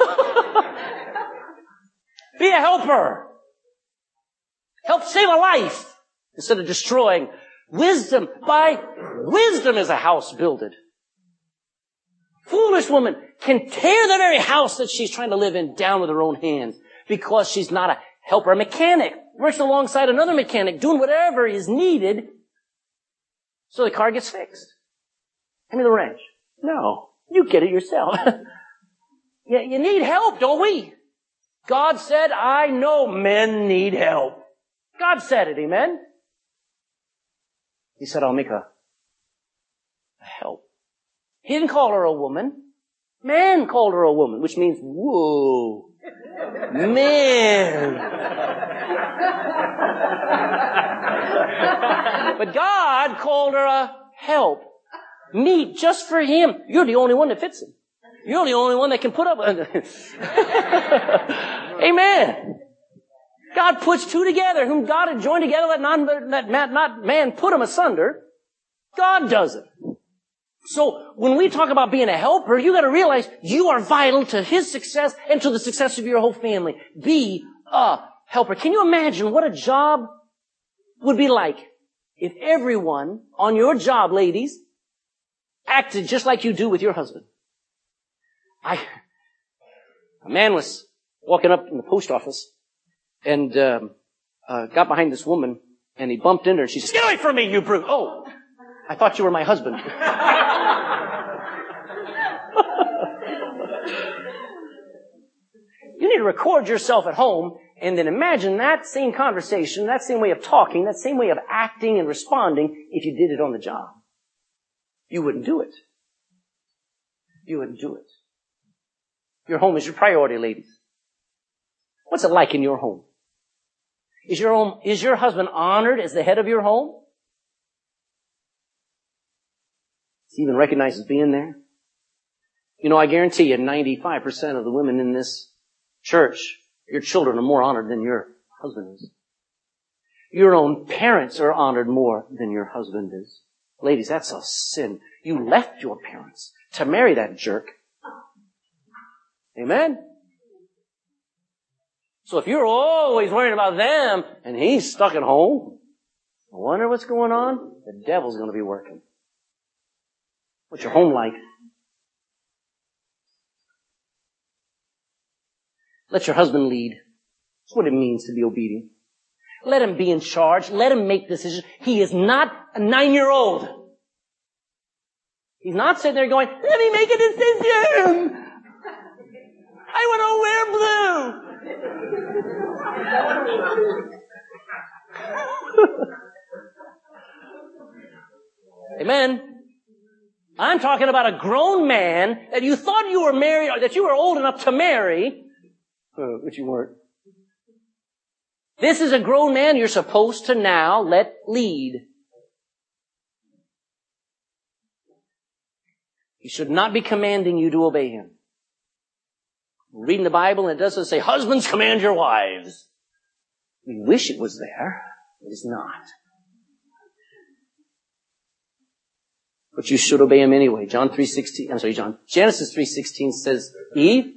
a helper. Help save a life instead of destroying. Wisdom, by wisdom is a house builded. Foolish woman can tear the very house that she's trying to live in down with her own hands because she's not a helper. A mechanic works alongside another mechanic doing whatever is needed so the car gets fixed. Give me the wrench. No, you get it yourself. you, you need help, don't we? God said, I know men need help. God said it, amen? He said, I'll make a, a help. He didn't call her a woman. Man called her a woman, which means, whoa, man. But God called her a help. Meet just for him. You're the only one that fits him. You're the only one that can put up with it. Amen. God puts two together, whom God had joined together, let not, let man, not man put them asunder. God does it. So when we talk about being a helper, you got to realize you are vital to his success and to the success of your whole family. Be a helper. Can you imagine what a job would be like if everyone on your job, ladies, acted just like you do with your husband? I, a man was walking up in the post office and um, uh, got behind this woman, and he bumped into her. She says, "Get away from me, you brute!" Oh, I thought you were my husband. You need to record yourself at home and then imagine that same conversation, that same way of talking, that same way of acting and responding if you did it on the job. You wouldn't do it. You wouldn't do it. Your home is your priority, ladies. What's it like in your home? Is your home, is your husband honored as the head of your home? Is he even recognized as being there? You know, I guarantee you ninety-five percent of the women in this church, your children are more honored than your husband is. Your own parents are honored more than your husband is. Ladies, that's a sin. You left your parents to marry that jerk. Amen? So if you're always worrying about them and he's stuck at home, I wonder what's going on? The devil's going to be working. What's your home like? Let your husband lead. That's what it means to be obedient. Let him be in charge. Let him make decisions. He is not a nine-year-old. He's not sitting there going, let me make a decision. I want to wear blue. Amen. I'm talking about a grown man that you thought you were married, or that you were old enough to marry, uh, but you weren't. This is a grown man you're supposed to now let lead. He should not be commanding you to obey him. We're reading the Bible and it doesn't say, husbands, command your wives. We wish it was there. It is not. But you should obey him anyway. John three sixteen, I'm sorry, John. Genesis three sixteen says, Eve,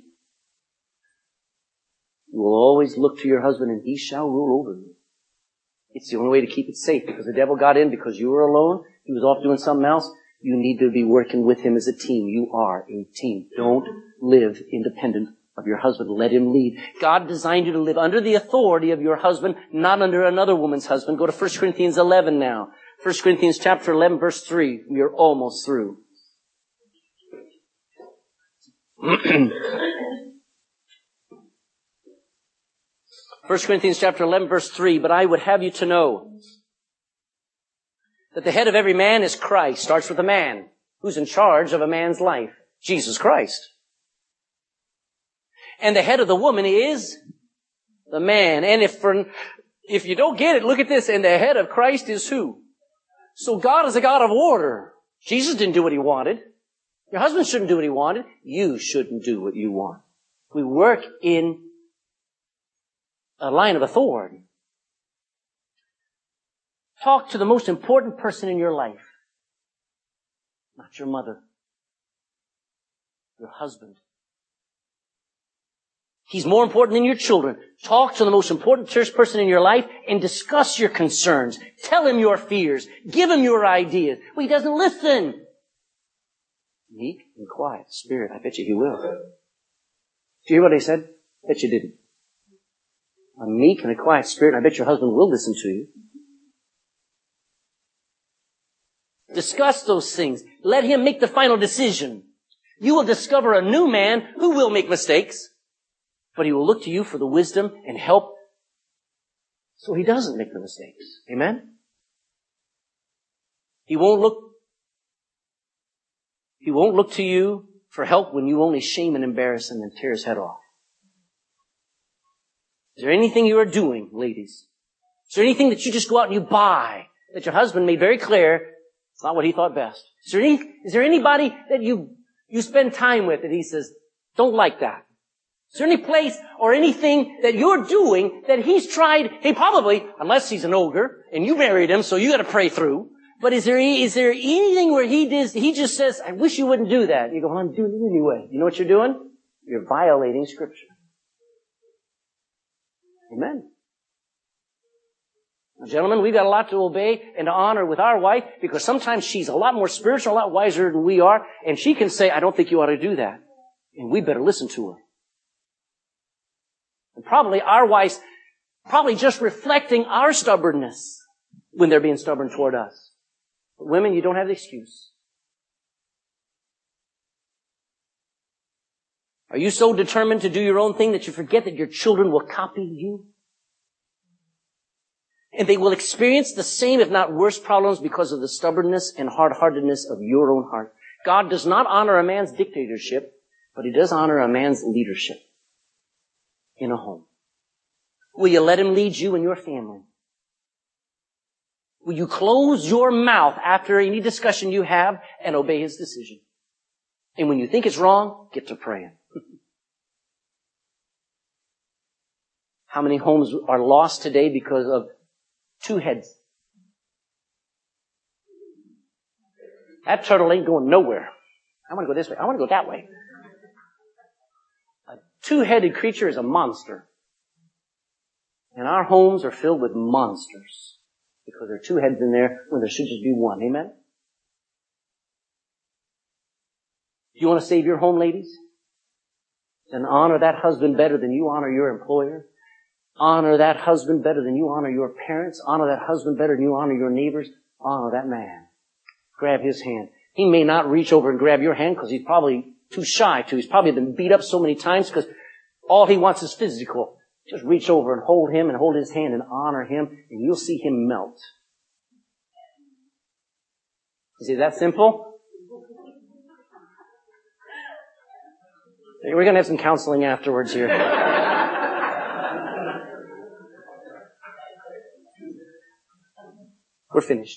you will always look to your husband and he shall rule over you. It's the only way to keep it safe because the devil got in because you were alone. He was off doing something else. You need to be working with him as a team. You are a team. Don't live independent of your husband. Let him lead. God designed you to live under the authority of your husband, not under another woman's husband. Go to First Corinthians eleven now. First Corinthians chapter eleven, verse three. We are almost through. First Corinthians chapter eleven, verse three. But I would have you to know that the head of every man is Christ. Starts with a man. Who's in charge of a man's life? Jesus Christ. And the head of the woman is the man. And if for, if you don't get it, look at this. And the head of Christ is who? So God is a God of order. Jesus didn't do what he wanted. Your husband shouldn't do what he wanted. You shouldn't do what you want. We work in a line of authority. Talk to the most important person in your life. Not your mother. Your husband. He's more important than your children. Talk to the most important church person in your life and discuss your concerns. Tell him your fears. Give him your ideas. Well, he doesn't listen. Meek and quiet spirit. I bet you he will. Do you hear what I said? I bet you didn't. A meek and a quiet spirit. I bet your husband will listen to you. Discuss those things. Let him make the final decision. You will discover a new man who will make mistakes, but he will look to you for the wisdom and help so he doesn't make the mistakes. Amen? He won't look, he won't look to you for help when you only shame and embarrass him and tear his head off. Is there anything you are doing, ladies? Is there anything that you just go out and you buy that your husband made very clear it's not what he thought best? Is there any, is there anybody that you, you spend time with that he says, don't like that? Is there any place or anything that you're doing that he's tried, he probably, unless he's an ogre, and you married him, so you gotta pray through, but is there, is there anything where he does, he just says, I wish you wouldn't do that? You go, well, I'm doing it anyway. You know what you're doing? You're violating Scripture. Amen. Now, gentlemen, we've got a lot to obey and to honor with our wife because sometimes she's a lot more spiritual, a lot wiser than we are, and she can say, I don't think you ought to do that. And we better listen to her. And probably our wives, probably just reflecting our stubbornness when they're being stubborn toward us. But women, you don't have the excuse. Are you so determined to do your own thing that you forget that your children will copy you? And they will experience the same, if not worse, problems because of the stubbornness and hard-heartedness of your own heart. God does not honor a man's dictatorship, but he does honor a man's leadership in a home. Will you let Him lead you and your family? Will you close your mouth after any discussion you have and obey His decision? And when you think it's wrong, get to praying. How many homes are lost today because of two heads? That turtle ain't going nowhere. I want to go this way. I want to go that way. A two-headed creature is a monster. And our homes are filled with monsters because there are two heads in there when there should just be one. Amen? You want to save your home, ladies? Then honor that husband better than you honor your employer. Honor that husband better than you honor your parents. Honor that husband better than you honor your neighbors. Honor that man. Grab his hand. He may not reach over and grab your hand because he's probably too shy to. He's probably been beat up so many times because all he wants is physical. Just reach over and hold him and hold his hand and honor him, and you'll see him melt. Is it that simple? We're going to have some counseling afterwards here. We're finished.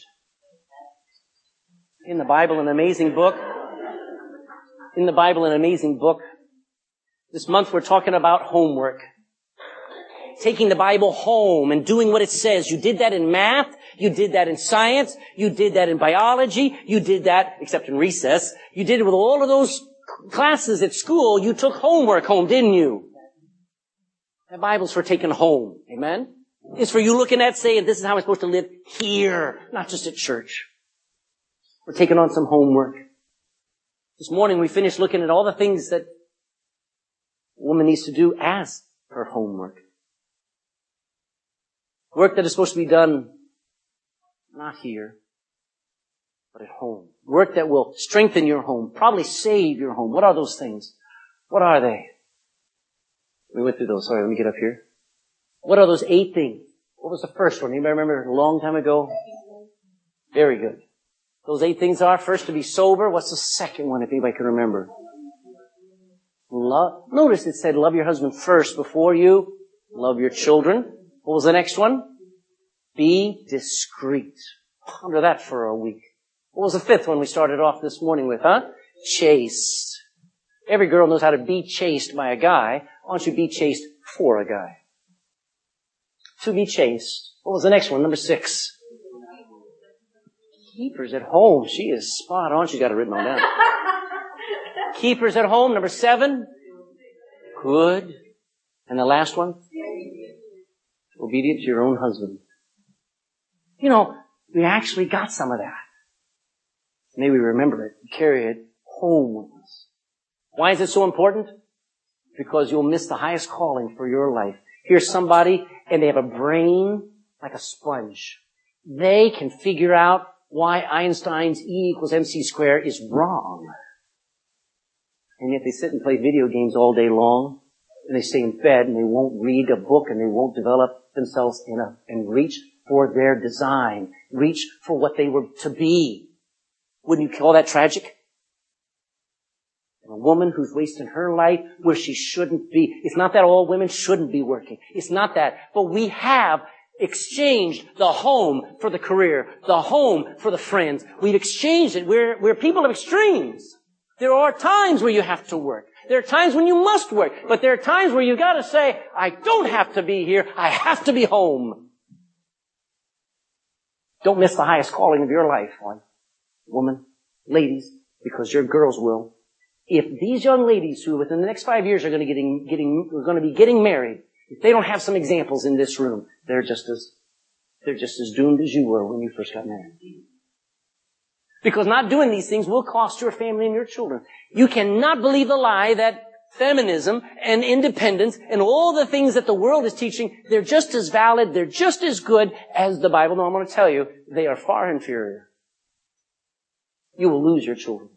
In the Bible, an amazing book. In the Bible, an amazing book. This month we're talking about homework. Taking the Bible home and doing what it says. You did that in math. You did that in science. You did that in biology. You did that, except in recess. You did it with all of those classes at school. You took homework home, didn't you? The Bible's for taking home. Amen? It's for you looking at saying, this is how I'm supposed to live here, not just at church. We're taking on some homework. This morning we finished looking at all the things that a woman needs to do as her homework. Work that is supposed to be done not here, but at home. Work that will strengthen your home, probably save your home. What are those things? What are they? We went through those. Sorry, let me get up here. What are those eight things? What was the first one? Anybody remember a long time ago? Very good. Those eight things are, first, to be sober. What's the second one, if anybody can remember? Love. Notice it said, love your husband first before you love your children. What was the next one? Be discreet. Ponder that for a week. What was the fifth one we started off this morning with, huh? Chaste. Every girl knows how to be chased by a guy. Why don't you be chaste for a guy? To be chaste. What was the next one? Number six. Keepers at home. She is spot on. She's got it written all down. Keepers at home. Number seven. Good. And the last one? Obedient to your own husband. You know, we actually got some of that. May we remember it and carry it home with us. Why is it so important? Because you'll miss the highest calling for your life. Here's somebody, and they have a brain like a sponge. They can figure out why Einstein's E equals mc squared is wrong. And yet they sit and play video games all day long, and they stay in bed, and they won't read a book, and they won't develop themselves in a, and reach for their design, reach for what they were to be. Wouldn't you call that tragic? And a woman who's wasting her life where she shouldn't be. It's not that all women shouldn't be working. It's not that. But we have exchanged the home for the career, the home for the friends. We've exchanged it. We're, we're people of extremes. There are times where you have to work. There are times when you must work. But there are times where you gotta say, I don't have to be here. I have to be home. Don't miss the highest calling of your life, one. Woman, ladies, because your girls will. If these young ladies who within the next five years are going to getting, getting, are going to be getting married, if they don't have some examples in this room, they're just as, they're just as doomed as you were when you first got married. Because not doing these things will cost your family and your children. You cannot believe the lie that feminism and independence and all the things that the world is teaching, they're just as valid, they're just as good as the Bible. No, I'm going to tell you, they are far inferior. You will lose your children.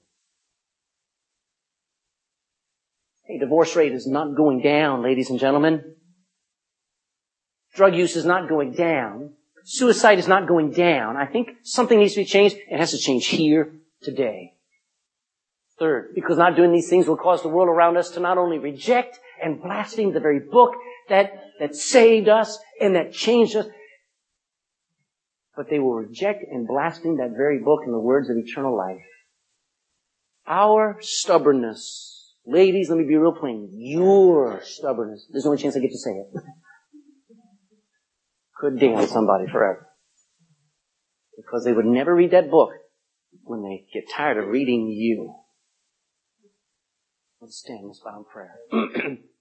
Hey, divorce rate is not going down, ladies and gentlemen. Drug use is not going down. Suicide is not going down. I think something needs to be changed. It has to change here, today. Third, because not doing these things will cause the world around us to not only reject and blaspheme the very book that that saved us and that changed us. But they will reject and blaspheme that very book and the words of eternal life. Our stubbornness. Ladies, let me be real plain. Your stubbornness. There's the only chance I get to say it. Could damn somebody forever. Because they would never read that book when they get tired of reading you. Let's stand, let's bow in prayer.